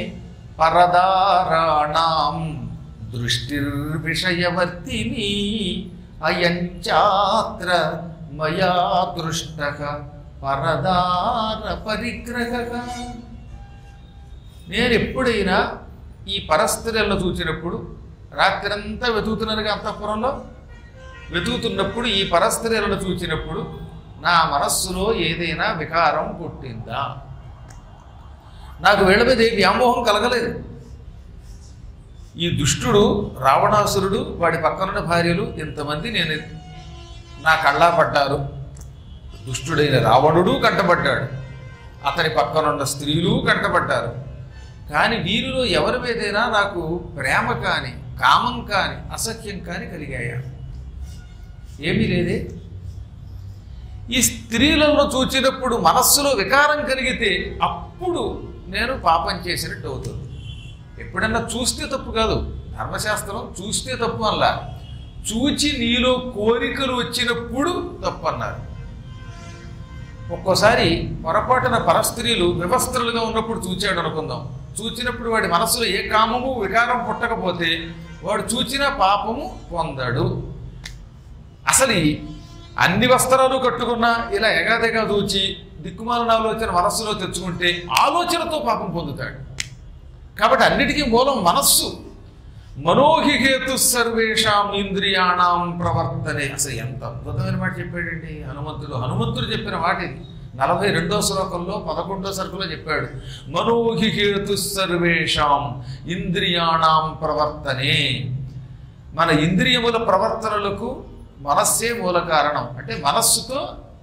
పరదారాణం దృష్టిర్విషయవర్తిని అయంచాత్ర మయా దృష్టః పరదార పరిగ్రహః. నేను ఎప్పుడైనా ఈ పరస్త్రీలను చూసినప్పుడు, రాత్రంతా వెతుకుతున్నానుగా అంతఃపురంలో, వెతుకుతున్నప్పుడు ఈ పరస్త్రీలను చూసినప్పుడు నా మనస్సులో ఏదైనా వికారం పుట్టిందా? నాకు వీళ్ళ మీద ఏ వ్యామోహం కలగలేదు. ఈ దుష్టుడు రావణాసురుడు, వాడి పక్కనున్న భార్యలు ఇంతమంది నేను నా కళ్ళా పడ్డారు. దుష్టుడైన రావణుడు కంటపడ్డాడు, అతని పక్కనున్న స్త్రీలు కంటపడ్డారు. కానీ వీరిలో ఎవరి మీదైనా నాకు ప్రేమ కానీ, కామం కానీ, అసఖ్యం కానీ కలిగాయా? ఏమీ లేదే. ఈ స్త్రీలలో చూచినప్పుడు మనస్సులో వికారం కలిగితే అప్పుడు నేను పాపం చేసినట్టు అవుతుంది. ఎప్పుడన్నా చూస్తే తప్పు కాదు, ధర్మశాస్త్రం చూస్తే తప్పు అలా, చూచి నీలో కోరికలు వచ్చినప్పుడు తప్పు అన్నారు. ఒక్కోసారి పొరపాటున పరస్త్రీలు వివస్త్రులుగా ఉన్నప్పుడు చూచాడు అనుకుందాం. చూచినప్పుడు వాడి మనసులో ఏ కామము వికారం పుట్టకపోతే వాడు చూచిన పాపము పొందడు. అసలు అన్ని వస్త్రాలు కట్టుకున్నా ఇలా ఎగాదెగా చూచి దిక్కుమాలిన ఆలోచన మనస్సులో తెచ్చుకుంటే ఆలోచనతో పాపం పొందుతాడు. కాబట్టి అన్నిటికీ మూలం మనస్సు. మనోహిహేతు సర్వేషాం ఇంద్రియాణం ప్రవర్తనే. అసలు ఎంత అద్భుతమైన మాట చెప్పాడండి హనుమంతుడు. హనుమంతుడు చెప్పిన మాట ఇది. నలభై రెండో శ్లోకంలో పదకొండో సరుకులో చెప్పాడు, మనోహిహేతు సర్వేషాం ఇంద్రియాణం ప్రవర్తనే. మన ఇంద్రియముల ప్రవర్తనలకు మనస్సే మూల కారణం. అంటే మనస్సుతో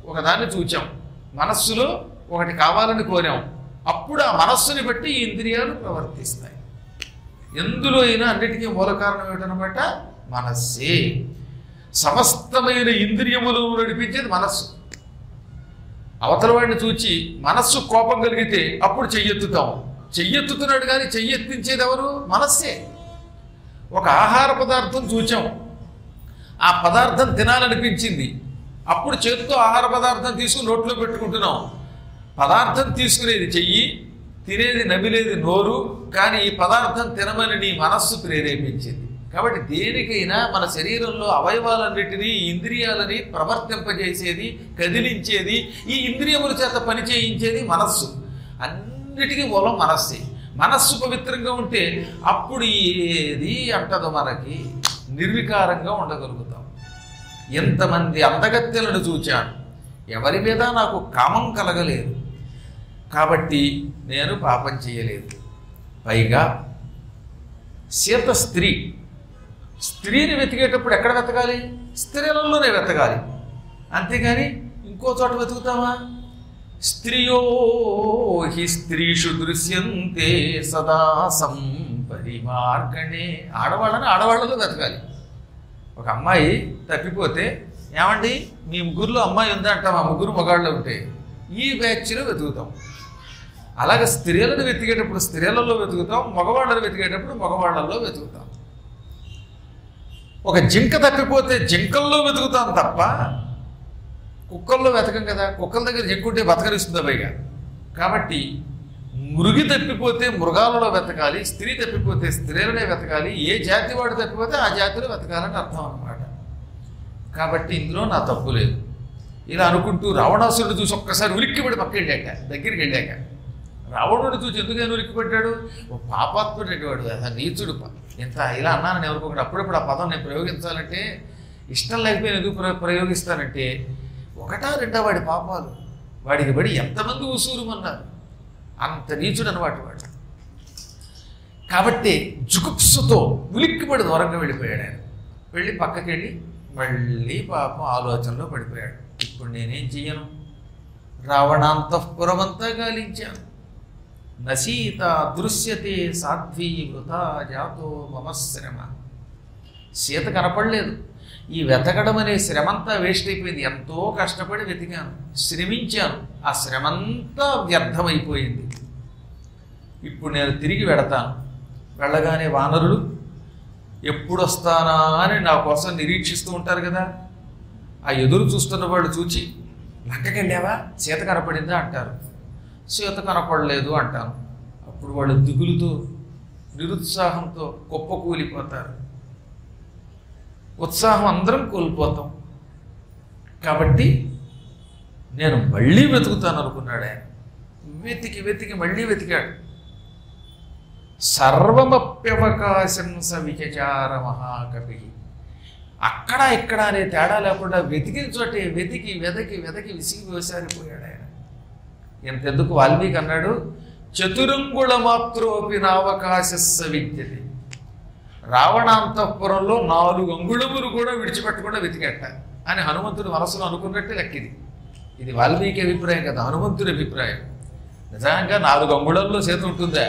ఒకదాన్ని చూచాం, మనస్సులో ఒకటి కావాలని కోరాం, అప్పుడు ఆ మనస్సుని బట్టి ఈ ఇంద్రియాలు ప్రవర్తిస్తాయి. ఎందులో అయినా అన్నిటికీ మూల కారణం ఏమిటనమాట? మనస్సే. సమస్తమైన ఇంద్రియములు నడిపించేది మనస్సు. అవతల వాడిని చూచి మనస్సు కోపం కలిగితే అప్పుడు చెయ్యెత్తుతాం. చెయ్యెత్తుతున్నాడు కానీ చెయ్యెత్తించేది ఎవరు? మనస్సే. ఒక ఆహార పదార్థం చూచాం, ఆ పదార్థం తినాలనిపించింది, అప్పుడు చేత్తో ఆహార పదార్థం తీసుకుని నోట్లో పెట్టుకుంటున్నాం. పదార్థం తీసుకునేది చెయ్యి, తినేది నమిలేది నోరు, కానీ ఈ పదార్థం తినమని నీ మనస్సు ప్రేరేపించింది. కాబట్టి దేనికైనా మన శరీరంలో అవయవాలన్నిటినీ ఇంద్రియాలని ప్రవర్తింపజేసేది, కదిలించేది, ఈ ఇంద్రియముల చేత పనిచేయించేది మనస్సు. అన్నిటికీ మూలం మనస్సే. మనస్సు పవిత్రంగా ఉంటే అప్పుడు ఏది అంటదో మనకి, నిర్వికారంగా ఉండగలుగుతాం. ఎంతమంది అందగత్తెలను చూచాను, ఎవరి మీద నాకు కామం కలగలేదు, కాబట్టి నేను పాపం చేయలేదు. పైగా సీత స్త్రీ, స్త్రీని వెతికేటప్పుడు ఎక్కడ వెతకాలి? స్త్రీలలోనే వెతకాలి, అంతేగాని ఇంకో చోట వెతుకుతామా? స్త్రియో హి స్త్రీషు దృశ్యంతే సదా సంపరిమార్గణే. ఆడవాళ్ళని ఆడవాళ్ళలో వెతకాలి. ఒక అమ్మాయి తప్పిపోతే, ఏమండి మీ ముగ్గురులో అమ్మాయి ఉందా అంటాం, ఆ ముగ్గురు మగాళ్ళు ఉంటే ఈ బ్యాచ్లో వెతుకుతాం. అలాగే స్త్రీలను వెతికేటప్పుడు స్త్రీలలో వెతుకుతాం, మగవాళ్ళని వెతికేటప్పుడు మగవాళ్ళల్లో వెతుకుతాం. ఒక జింక తప్పిపోతే జింకల్లో వెతుకుతాం తప్ప కుక్కల్లో వెతకం కదా. కుక్కల దగ్గర జింకుంటే బతకరిస్తుందా పైగా. కాబట్టి మృగి తప్పిపోతే మృగాలలో వెతకాలి, స్త్రీ తప్పిపోతే స్త్రీలనే వెతకాలి, ఏ జాతి వాడు తప్పిపోతే ఆ జాతిలో వెతకాలని అర్థం అన్నమాట. కాబట్టి ఇందులో నా తప్పు లేదు. ఇలా అనుకుంటూ రావణాసురుడు చూసి ఒక్కసారి ఉలిక్కిపడి పక్క వెళ్ళాక, దగ్గరికి వెళ్ళాక రావణుడు చూసి ఎందుకైనా ఉలిక్కిపడ్డాడు? ఓ పాపాత్ముడు వాడు, అసలు నీచుడు. ఇంత ఇలా అన్నానని ఎవరికొకటి అప్పుడప్పుడు ఆ పదం నేను ప్రయోగించాలంటే ఇష్టం లేకపోయినా ఎందుకు ప్రయోగిస్తానంటే, ఒకటా రెండో వాడి పాపాలు వాడికి పడి ఎంతమంది ఉసూరుమన్నారు, అంత నీచుడు అన్నమాట వాడు. కాబట్టి జుగుప్సుతో ఉలిక్కిపడి దూరంగా వెళ్ళిపోయాడు ఆయన. వెళ్ళి పక్కకి వెళ్ళి మళ్ళీ పాపం ఆలోచనలో పడిపోయాడు. ఇప్పుడు నేనేం చెయ్యను? రావణాంతఃపురమంతా గాలించాను, నసీత దృశ్యతే సాధ్వీ వృథా జాతో మమ శ్రమ. సీత కనపడలేదు. ఈ వెతకడం అనే శ్రమంతా వేస్ట్ అయిపోయింది. ఎంతో కష్టపడి వెతికాను, శ్రమించాను, ఆ శ్రమంతా వ్యర్థమైపోయింది. ఇప్పుడు నేను తిరిగి వెడతాను. వెళ్ళగానే వానరులు ఎప్పుడు వస్తానా అని నా కోసం నిరీక్షిస్తూ ఉంటారు కదా. ఆ ఎదురు చూస్తున్న వాళ్ళు చూచి లంకకి వెళ్ళావా, సీత కనపడిందా అంటారు. సీత కనపడలేదు అంటాను. అప్పుడు వాళ్ళు దిగులుతో నిరుత్సాహంతో కుప్పకూలిపోతారు. ఉత్సాహం అందరం కోల్పోతాం. కాబట్టి నేను మళ్ళీ వెతుకుతాను అనుకున్నాడు ఆయన. వెతికి వెతికి మళ్ళీ వెతికాడు. సర్వమప్యవకాశం స విచచార మహాకవి. అక్కడ ఇక్కడ అనే తేడా లేకుండా వెతికిన చోటే వెతికి వెతకి వెతకి విసిగి వేసారిపోయాడు ఆయన. ఎంతెందుకు వాల్మీకి అన్నాడు, చతురంగుళ మాత్రోపి నావకాశస్స విద్యతే. రావణాంతఃపురంలో నాలుగు అంగుళములు కూడా విడిచిపెట్టకుండా వెతికట్ట అని హనుమంతుడు మనసులో అనుకున్నట్టే లెక్కిది. ఇది వాల్మీకి అభిప్రాయం కదా, హనుమంతుడి అభిప్రాయం. నిజంగా నాలుగు అంగుళంలో సీత ఉంటుందా?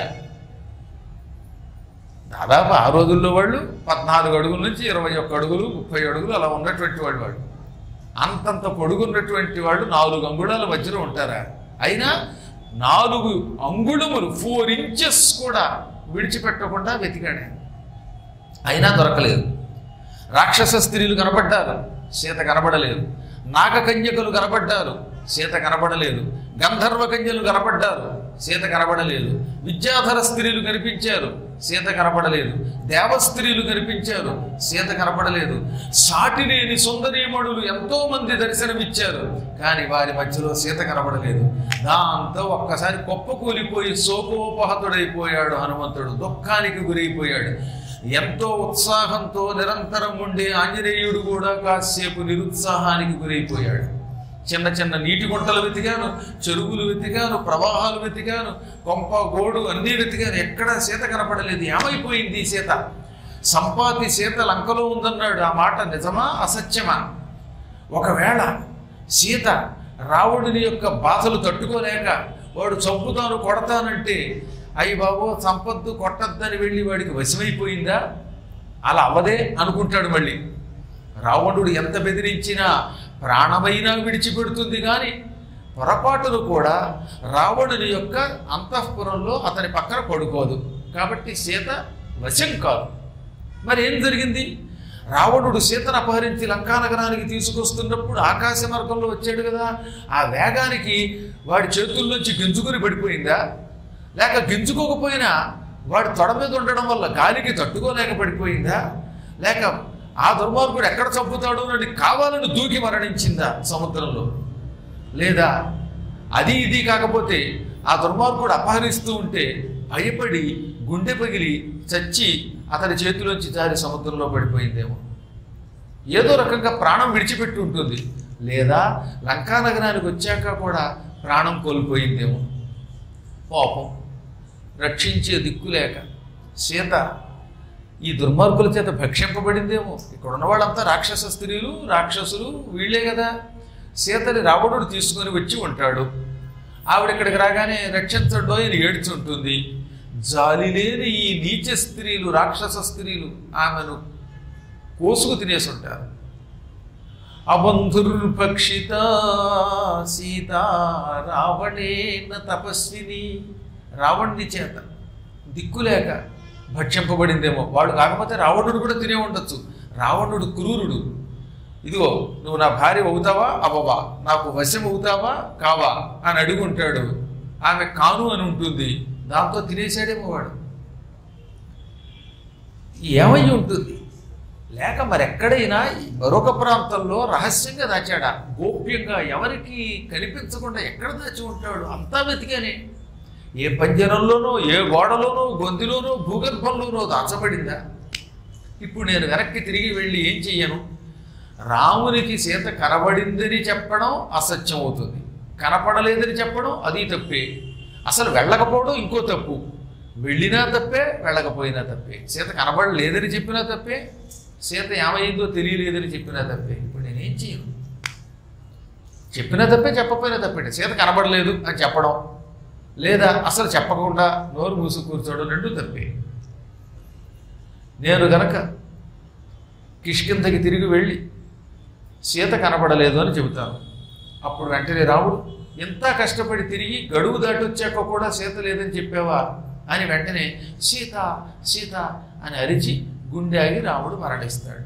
దాదాపు ఆ రోజుల్లో వాళ్ళు పద్నాలుగు అడుగుల నుంచి ఇరవై ఒక్క అడుగులు ముప్పై అడుగులు అలా ఉన్నటువంటి వాళ్ళు వాళ్ళు అంతంత పొడుగున్నటువంటి వాళ్ళు నాలుగు అంగుళాల మధ్యలో ఉంటారా? అయినా నాలుగు అంగుళములు ఫోర్ ఇంచెస్ కూడా విడిచిపెట్టకుండా వెతికాడు. అయినా దొరకలేదు. రాక్షస స్త్రీలు కనపడ్డారు, సీత కనపడలేదు. నాగకన్యకులు కనపడ్డారు, సీత కనపడలేదు. గంధర్వ కన్యలు కనపడ్డారు, సీత కనపడలేదు. విద్యాధర స్త్రీలు కనిపించారు, సీత కనపడలేదు. దేవస్త్రీలు కనిపించారు, సీత కనపడలేదు. సాటిలేని సుందరీమణులు ఎంతో మంది దర్శనమిచ్చారు, కానీ వారి మధ్యలో సీత కనపడలేదు. దాంతో ఒక్కసారి కుప్పకూలిపోయి శోకోపహతుడైపోయాడు హనుమంతుడు. దుఃఖానికి గురైపోయాడు. ఎంతో ఉత్సాహంతో నిరంతరం ఉండే ఆంజనేయుడు కూడా కాసేపు నిరుత్సాహానికి గురైపోయాడు. చిన్న చిన్న నీటి గుంటలు వెతికాను, చెరువులు వెతికాను, ప్రవాహాలు వెతికాను, కొంప గోడు అన్నీ వెతికాను, ఎక్కడా సీత కనపడలేదు. ఏమైపోయింది సీత? సంపాతి సీత లంకలో ఉందన్నాడు. ఆ మాట నిజమా అసత్యమా? ఒకవేళ సీత రావణుని యొక్క బాధలు తట్టుకోలేక వాడు చంపుతాను కొడతానంటే అయ్యి బాబో సంపద్దు కొట్టద్దని వెళ్ళి వాడికి వశమైపోయిందా? అలా అవదే అనుకుంటాడు. మళ్ళీ రావణుడు ఎంత బెదిరించినా ప్రాణమైనా విడిచిపెడుతుంది కానీ పొరపాటును కూడా రావణుని యొక్క అంతఃపురంలో అతని పక్కన పడుకోదు. కాబట్టి సీత వశం కాదు. మరి ఏం జరిగింది? రావణుడు సీతను అపహరించి లంకానగరానికి తీసుకొస్తున్నప్పుడు ఆకాశ మార్గంలో వచ్చాడు కదా, ఆ వేగానికి వాడి చేతుల్లోంచి గింజుకుని పడిపోయిందా? లేక గింజుకోకపోయినా వాడు తొడ మీద ఉండడం వల్ల గాలికి తట్టుకోలేక పడిపోయిందా? లేక ఆ దుర్మార్గుడు ఎక్కడ చంపుతాడు అని కావాలని దూకి మరణించిందా సముద్రంలో? లేదా అది ఇది కాకపోతే ఆ దుర్మార్గుడు అపహరిస్తూ ఉంటే భయపడి గుండె పగిలి చచ్చి అతని చేతిలోంచి జారి సముద్రంలో పడిపోయిందేమో. ఏదో రకంగా ప్రాణం విడిచిపెట్టి ఉంటుంది. లేదా లంకానగరానికి వచ్చాక కూడా ప్రాణం కోల్పోయిందేమో. పాపం రక్షించే దిక్కులేక సీత ఈ దుర్మార్గుల చేత భక్షింపబడిందేమో. ఇక్కడ ఉన్న వాళ్ళంతా రాక్షస స్త్రీలు, రాక్షసులు వీళ్లే కదా. సీతని రావణుడు తీసుకొని వచ్చి ఉంటాడు. ఆవిడ ఇక్కడికి రాగానే రక్షించడో అని ఏడ్చుంటుంది. జాలి లేని ఈ నీచ స్త్రీలు, రాక్షస స్త్రీలు ఆమెను కోసుకు తినేసి ఉంటారు. అబంధుర్భక్షిత సీత రావణేన తపస్విని, రావణుడి చేత దిక్కులేక భక్షింపబడిందేమో. వాడు కాకపోతే రావణుడు కూడా తినే ఉండొచ్చు. రావణుడు క్రూరుడు. ఇదిగో నువ్వు నా భార్య అవుతావా అవ్వవా, నాకు వశం అవుతావా కావా అని అడుగుంటాడు. ఆమె కాను అని ఉంటుంది. దాంతో తినేసాడేమో వాడు. ఏమై ఉంటుంది? లేక మరెక్కడైనా మరొక ప్రాంతంలో రహస్యంగా దాచాడా? గోప్యంగా ఎవరికి కనిపించకుండా ఎక్కడ దాచి ఉంటాడు? అంతా వెతికానే. ఏ పంజరంలోనో, ఏ గోడలోనో, గొంతులోనో, భూగర్భంలోనో దాచబడిందా? ఇప్పుడు నేను వెనక్కి తిరిగి వెళ్ళి ఏం చెయ్యను? రామునికి సీత కనబడిందని చెప్పడం అసత్యం అవుతుంది, కనపడలేదని చెప్పడం అది తప్పే. అసలు వెళ్ళకపోవడం ఇంకో తప్పు. వెళ్ళినా తప్పే, వెళ్ళకపోయినా తప్పే. సీత కనబడలేదని చెప్పినా తప్పే, సీత ఏమైందో తెలియలేదని చెప్పినా తప్పే. ఇప్పుడు నేనేం చేయను? చెప్పినా తప్పే, చెప్పకపోయినా తప్పే. సీత కనబడలేదు అని చెప్పడం, లేదా అసలు చెప్పకుండా నోరు మూసు కూర్చోవడం రెండు తప్పే. నేను గనక కిష్కింధకి తిరిగి వెళ్ళి సీత కనబడలేదు అని చెబుతాను. అప్పుడు వెంటనే రాముడు ఎంత కష్టపడి తిరిగి గడువు దాటి వచ్చాక కూడా సీత లేదని చెప్పావా అని వెంటనే సీత సీత అని అరిచి గుండె ఆగి రాముడు మరణిస్తాడు.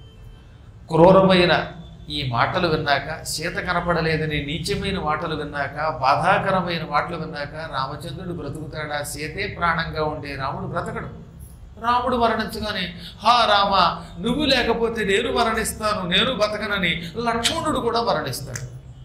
క్రూరమైన ఈ మాటలు విన్నాక, సీత కనపడలేదని నీచమైన మాటలు విన్నాక, బాధాకరమైన మాటలు విన్నాక రామచంద్రుడు బ్రతుకుతాడా? సీతే ప్రాణంగా ఉండే రాముడు బ్రతకడు. రాముడు మరణించగానే హా రామ, నువ్వు లేకపోతే నేను మరణిస్తాను, నేను బతకనని లక్ష్మణుడు కూడా మరణిస్తాడు.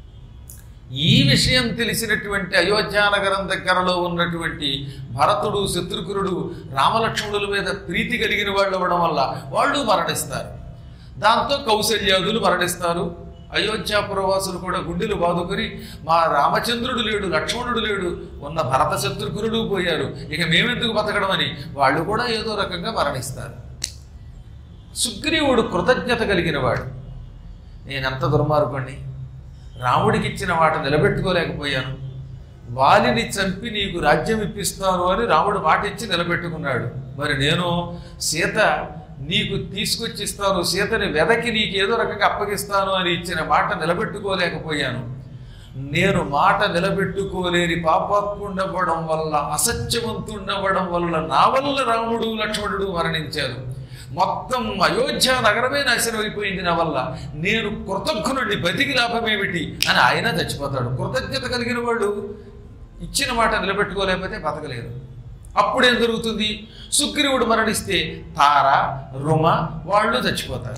ఈ విషయం తెలిసినటువంటి అయోధ్యానగరం దగ్గరలో ఉన్నటువంటి భరతుడు, శత్రుఘ్నుడు రామలక్ష్మణుల మీద ప్రీతి కలిగిన వాళ్ళు అవ్వడం వల్ల వాళ్ళు మరణిస్తారు. దాంతో కౌసల్యాదులు మరణిస్తారు. అయోధ్యాపురవాసులు కూడా గుండెలు బాదుకొని మా రామచంద్రుడు లేడు, లక్ష్మణుడు లేడు, ఉన్న భరత శత్రుఘ్నుడు పోయారు, ఇక మేమెందుకు బతకడం అని వాళ్ళు కూడా ఏదో రకంగా మరణిస్తారు. సుగ్రీవుడు కృతజ్ఞత కలిగిన వాడు. నేనెంత దుర్మార్గుణ్ణి, రాముడికి ఇచ్చిన మాట నిలబెట్టుకోలేకపోయాను, వాలిని చంపి నీకు రాజ్యం ఇప్పిస్తాను అని రాముడు మాట ఇచ్చి నిలబెట్టుకున్నాడు. మరి నేను సీత నీకు తీసుకొచ్చి ఇస్తాను, సీతని వెదకి నీకు ఏదో రకంగా అప్పగిస్తాను అని ఇచ్చిన మాట నిలబెట్టుకోలేకపోయాను. నేను మాట నిలబెట్టుకోలేని పాపాత్ముండవ్వడం వల్ల, అసత్యవంతుండవ్వడం వల్ల నా వల్ల రాముడు లక్ష్మణుడు మరణించారు. మొత్తం అయోధ్య నగరమే నాశనం అయిపోయింది నా వల్ల. నేను కృతజ్ఞుడిని, బతికి లాభమేమిటి అని ఆయన చచ్చిపోతాడు. కృతజ్ఞత కలిగిన వాడు ఇచ్చిన మాట నిలబెట్టుకోలేకపోతే బతకలేరు. అప్పుడేం జరుగుతుంది? సుగ్రీవుడు మరణిస్తే తార, రుమ వాళ్ళు చచ్చిపోతారు.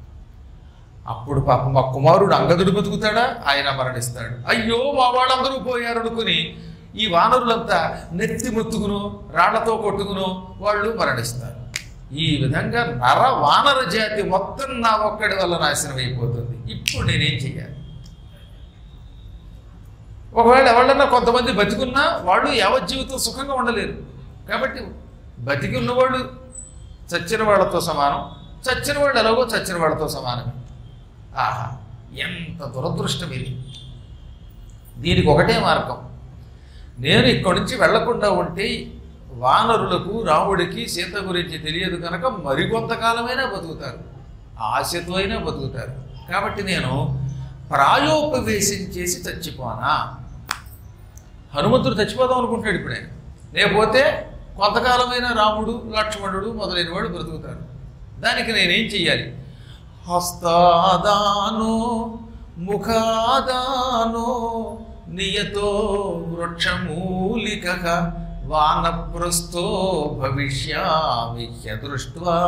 అప్పుడు పాపం మా కుమారుడు అంగదుడు బతుకుతాడా? ఆయన మరణిస్తాడు. అయ్యో మా వాళ్ళందరూ పోయారు అనుకుని ఈ వానరులంతా నెత్తి మొత్తుకును, రాళ్లతో కొట్టుకును వాళ్ళు మరణిస్తారు. ఈ విధంగా నర వానర జాతి మొత్తం నా ఒక్కడి వల్ల నాశనం అయిపోతుంది. ఇప్పుడు నేనేం చెయ్యాలి? ఒకవేళ ఎవళ్ళన్నా కొంతమంది బతికున్నా వాళ్ళు యావజ్జీవితం సుఖంగా ఉండలేరు. కాబట్టి బతికి ఉన్నవాళ్ళు చచ్చిన వాళ్ళతో సమానం, చచ్చిన వాళ్ళు ఎలాగో చచ్చిన వాళ్ళతో సమానమే. ఆహా, ఎంత దురదృష్టం ఇది! దీనికి ఒకటే మార్గం. నేను ఇక్కడి నుంచి వెళ్లకుండా ఉంటే వానరులకు రాముడికి సీత గురించి తెలియదు కనుక మరికొంతకాలమైనా బతుకుతారు, ఆశతో అయినా బతుకుతారు. కాబట్టి నేను ప్రాయోపవేశం చేసి చచ్చిపోనా. హనుమంతుడు చచ్చిపోదాం అనుకుంటాడు ఇప్పుడే. లేకపోతే కొంతకాలమైన రాముడు లక్ష్మణుడు మొదలైన వాడు బ్రతుకుతారు. దానికి నేనేం చెయ్యాలి? హస్తాదానో ముఖాదానో నియతో వృక్షమూలిక వానప్రస్థో భవిష్యామి దృష్ట్వా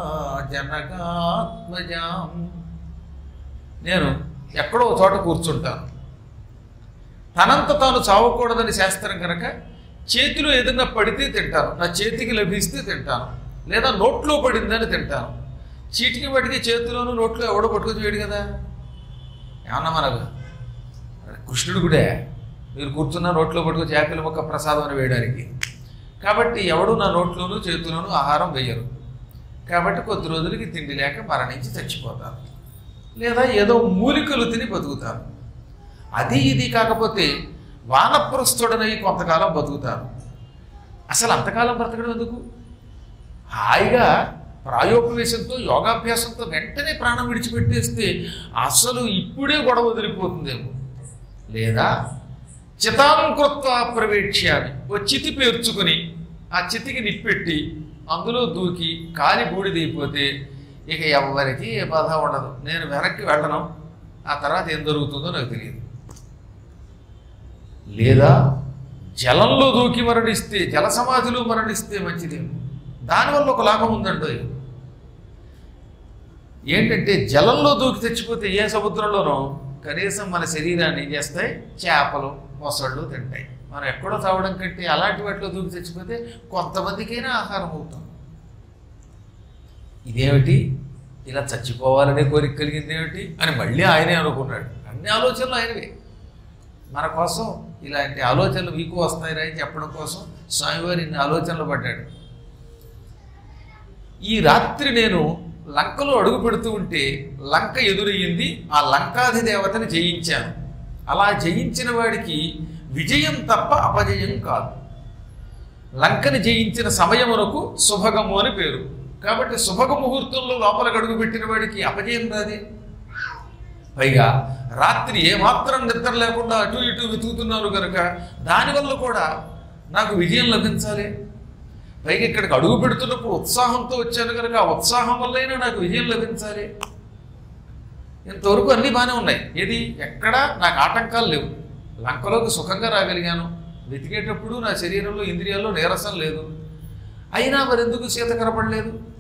జనకాత్మజాం. నేను ఎక్కడో చోట కూర్చుంటాను. తనంత తాను చావకూడదని శాస్త్రం కనుక చేతిలో ఏదైనా పడితే తింటాను, నా చేతికి లభిస్తే తింటాను, లేదా నోట్లో పడిందని తింటాను. చీటికి పడితే చేతిలోనూ నోట్లో ఎవడో పట్టుకొని వేయడు కదా. ఏమన్నా మనకు కృష్ణుడు కూడా మీరు కూర్చున్న నోట్లో పట్టుకొని చేపల మొక్క ప్రసాదం అని వేయడానికి. కాబట్టి ఎవడు నా నోట్లోనూ చేతిలోనూ ఆహారం వేయరు. కాబట్టి కొద్ది రోజులకి తిండి లేక మరణించి చచ్చిపోతాను, లేదా ఏదో మూలికలు తిని బతుకుతాను. అది ఇది కాకపోతే వానప్రస్థుడనై కొంతకాలం బతుకుతాను. అసలు అంతకాలం బ్రతకడం ఎందుకు? హాయిగా ప్రాయోపవేశంతో యోగాభ్యాసంతో వెంటనే ప్రాణం విడిచిపెట్టేస్తే అసలు ఇప్పుడే గొడవ వదిలిపోతుందేమో. లేదా చితాంకృత్వ ప్రవేక్ష్యామి, ఓ చితి పేర్చుకుని ఆ చితికి నిప్పెట్టి అందులో దూకి కాలి బూడిదైపోతే ఇక ఎవరికి ఏ బాధ ఉండదు. నేను వెనక్కి వెళ్ళను, ఆ తర్వాత ఏం జరుగుతుందో నాకు తెలియదు. లేదా జలంలో దూకి మరణిస్తే, జల సమాధిలో మరణిస్తే మంచిదేమో. దానివల్ల ఒక లాభం ఉందండి. ఏంటంటే జలంలో దూకి తెచ్చిపోతే ఏ సముద్రంలోనో కనీసం మన శరీరాన్ని ఏం చేస్తాయి, చేపలు మొసళ్ళు తింటాయి. మనం ఎక్కడో తావడం కంటే అలాంటి వాటిలో దూకి తెచ్చిపోతే కొంతమందికైనా ఆహారం అవుతాం. ఇదేమిటి ఇలా చచ్చిపోవాలనే కోరిక కలిగింది ఏమిటి అని మళ్ళీ ఆయనే అనుకున్నాడు. అన్ని ఆలోచనలు ఆయనవే. మన కోసం ఇలాంటి ఆలోచనలు మీకు వస్తాయిరా అని చెప్పడం కోసం స్వామివారి ఇన్ని ఆలోచనలు పడ్డాడు. ఈ రాత్రి నేను లంకలో అడుగు పెడుతూ ఉంటే లంక ఎదురయ్యింది. ఆ లంకాధిదేవతని జయించాను. అలా జయించిన వాడికి విజయం తప్ప అపజయం కాదు. లంకని జయించిన సమయమునకు శుభగము అని పేరు. కాబట్టి శుభగ ముహూర్తంలో లోపలికి అడుగు పెట్టిన వాడికి అపజయం రాదే. పైగా రాత్రి ఏమాత్రం నిద్ర లేకుండా అటు ఇటు వెతుకుతున్నాను కనుక దానివల్ల కూడా నాకు విజయం లభించాలి. పైగా ఇక్కడికి అడుగు పెడుతున్నప్పుడు ఉత్సాహంతో వచ్చాను కనుక ఆ ఉత్సాహం వల్లైనా నాకు విజయం లభించాలి. ఇంతవరకు అన్నీ బాగానే ఉన్నాయి. ఏది ఎక్కడా నాకు ఆటంకాలు లేవు. లంకలోకి సుఖంగా రాగలిగాను. వెతికేటప్పుడు నా శరీరంలో ఇంద్రియాల్లో నీరసం లేదు. అయినా మరెందుకు సీత కనపడలేదు?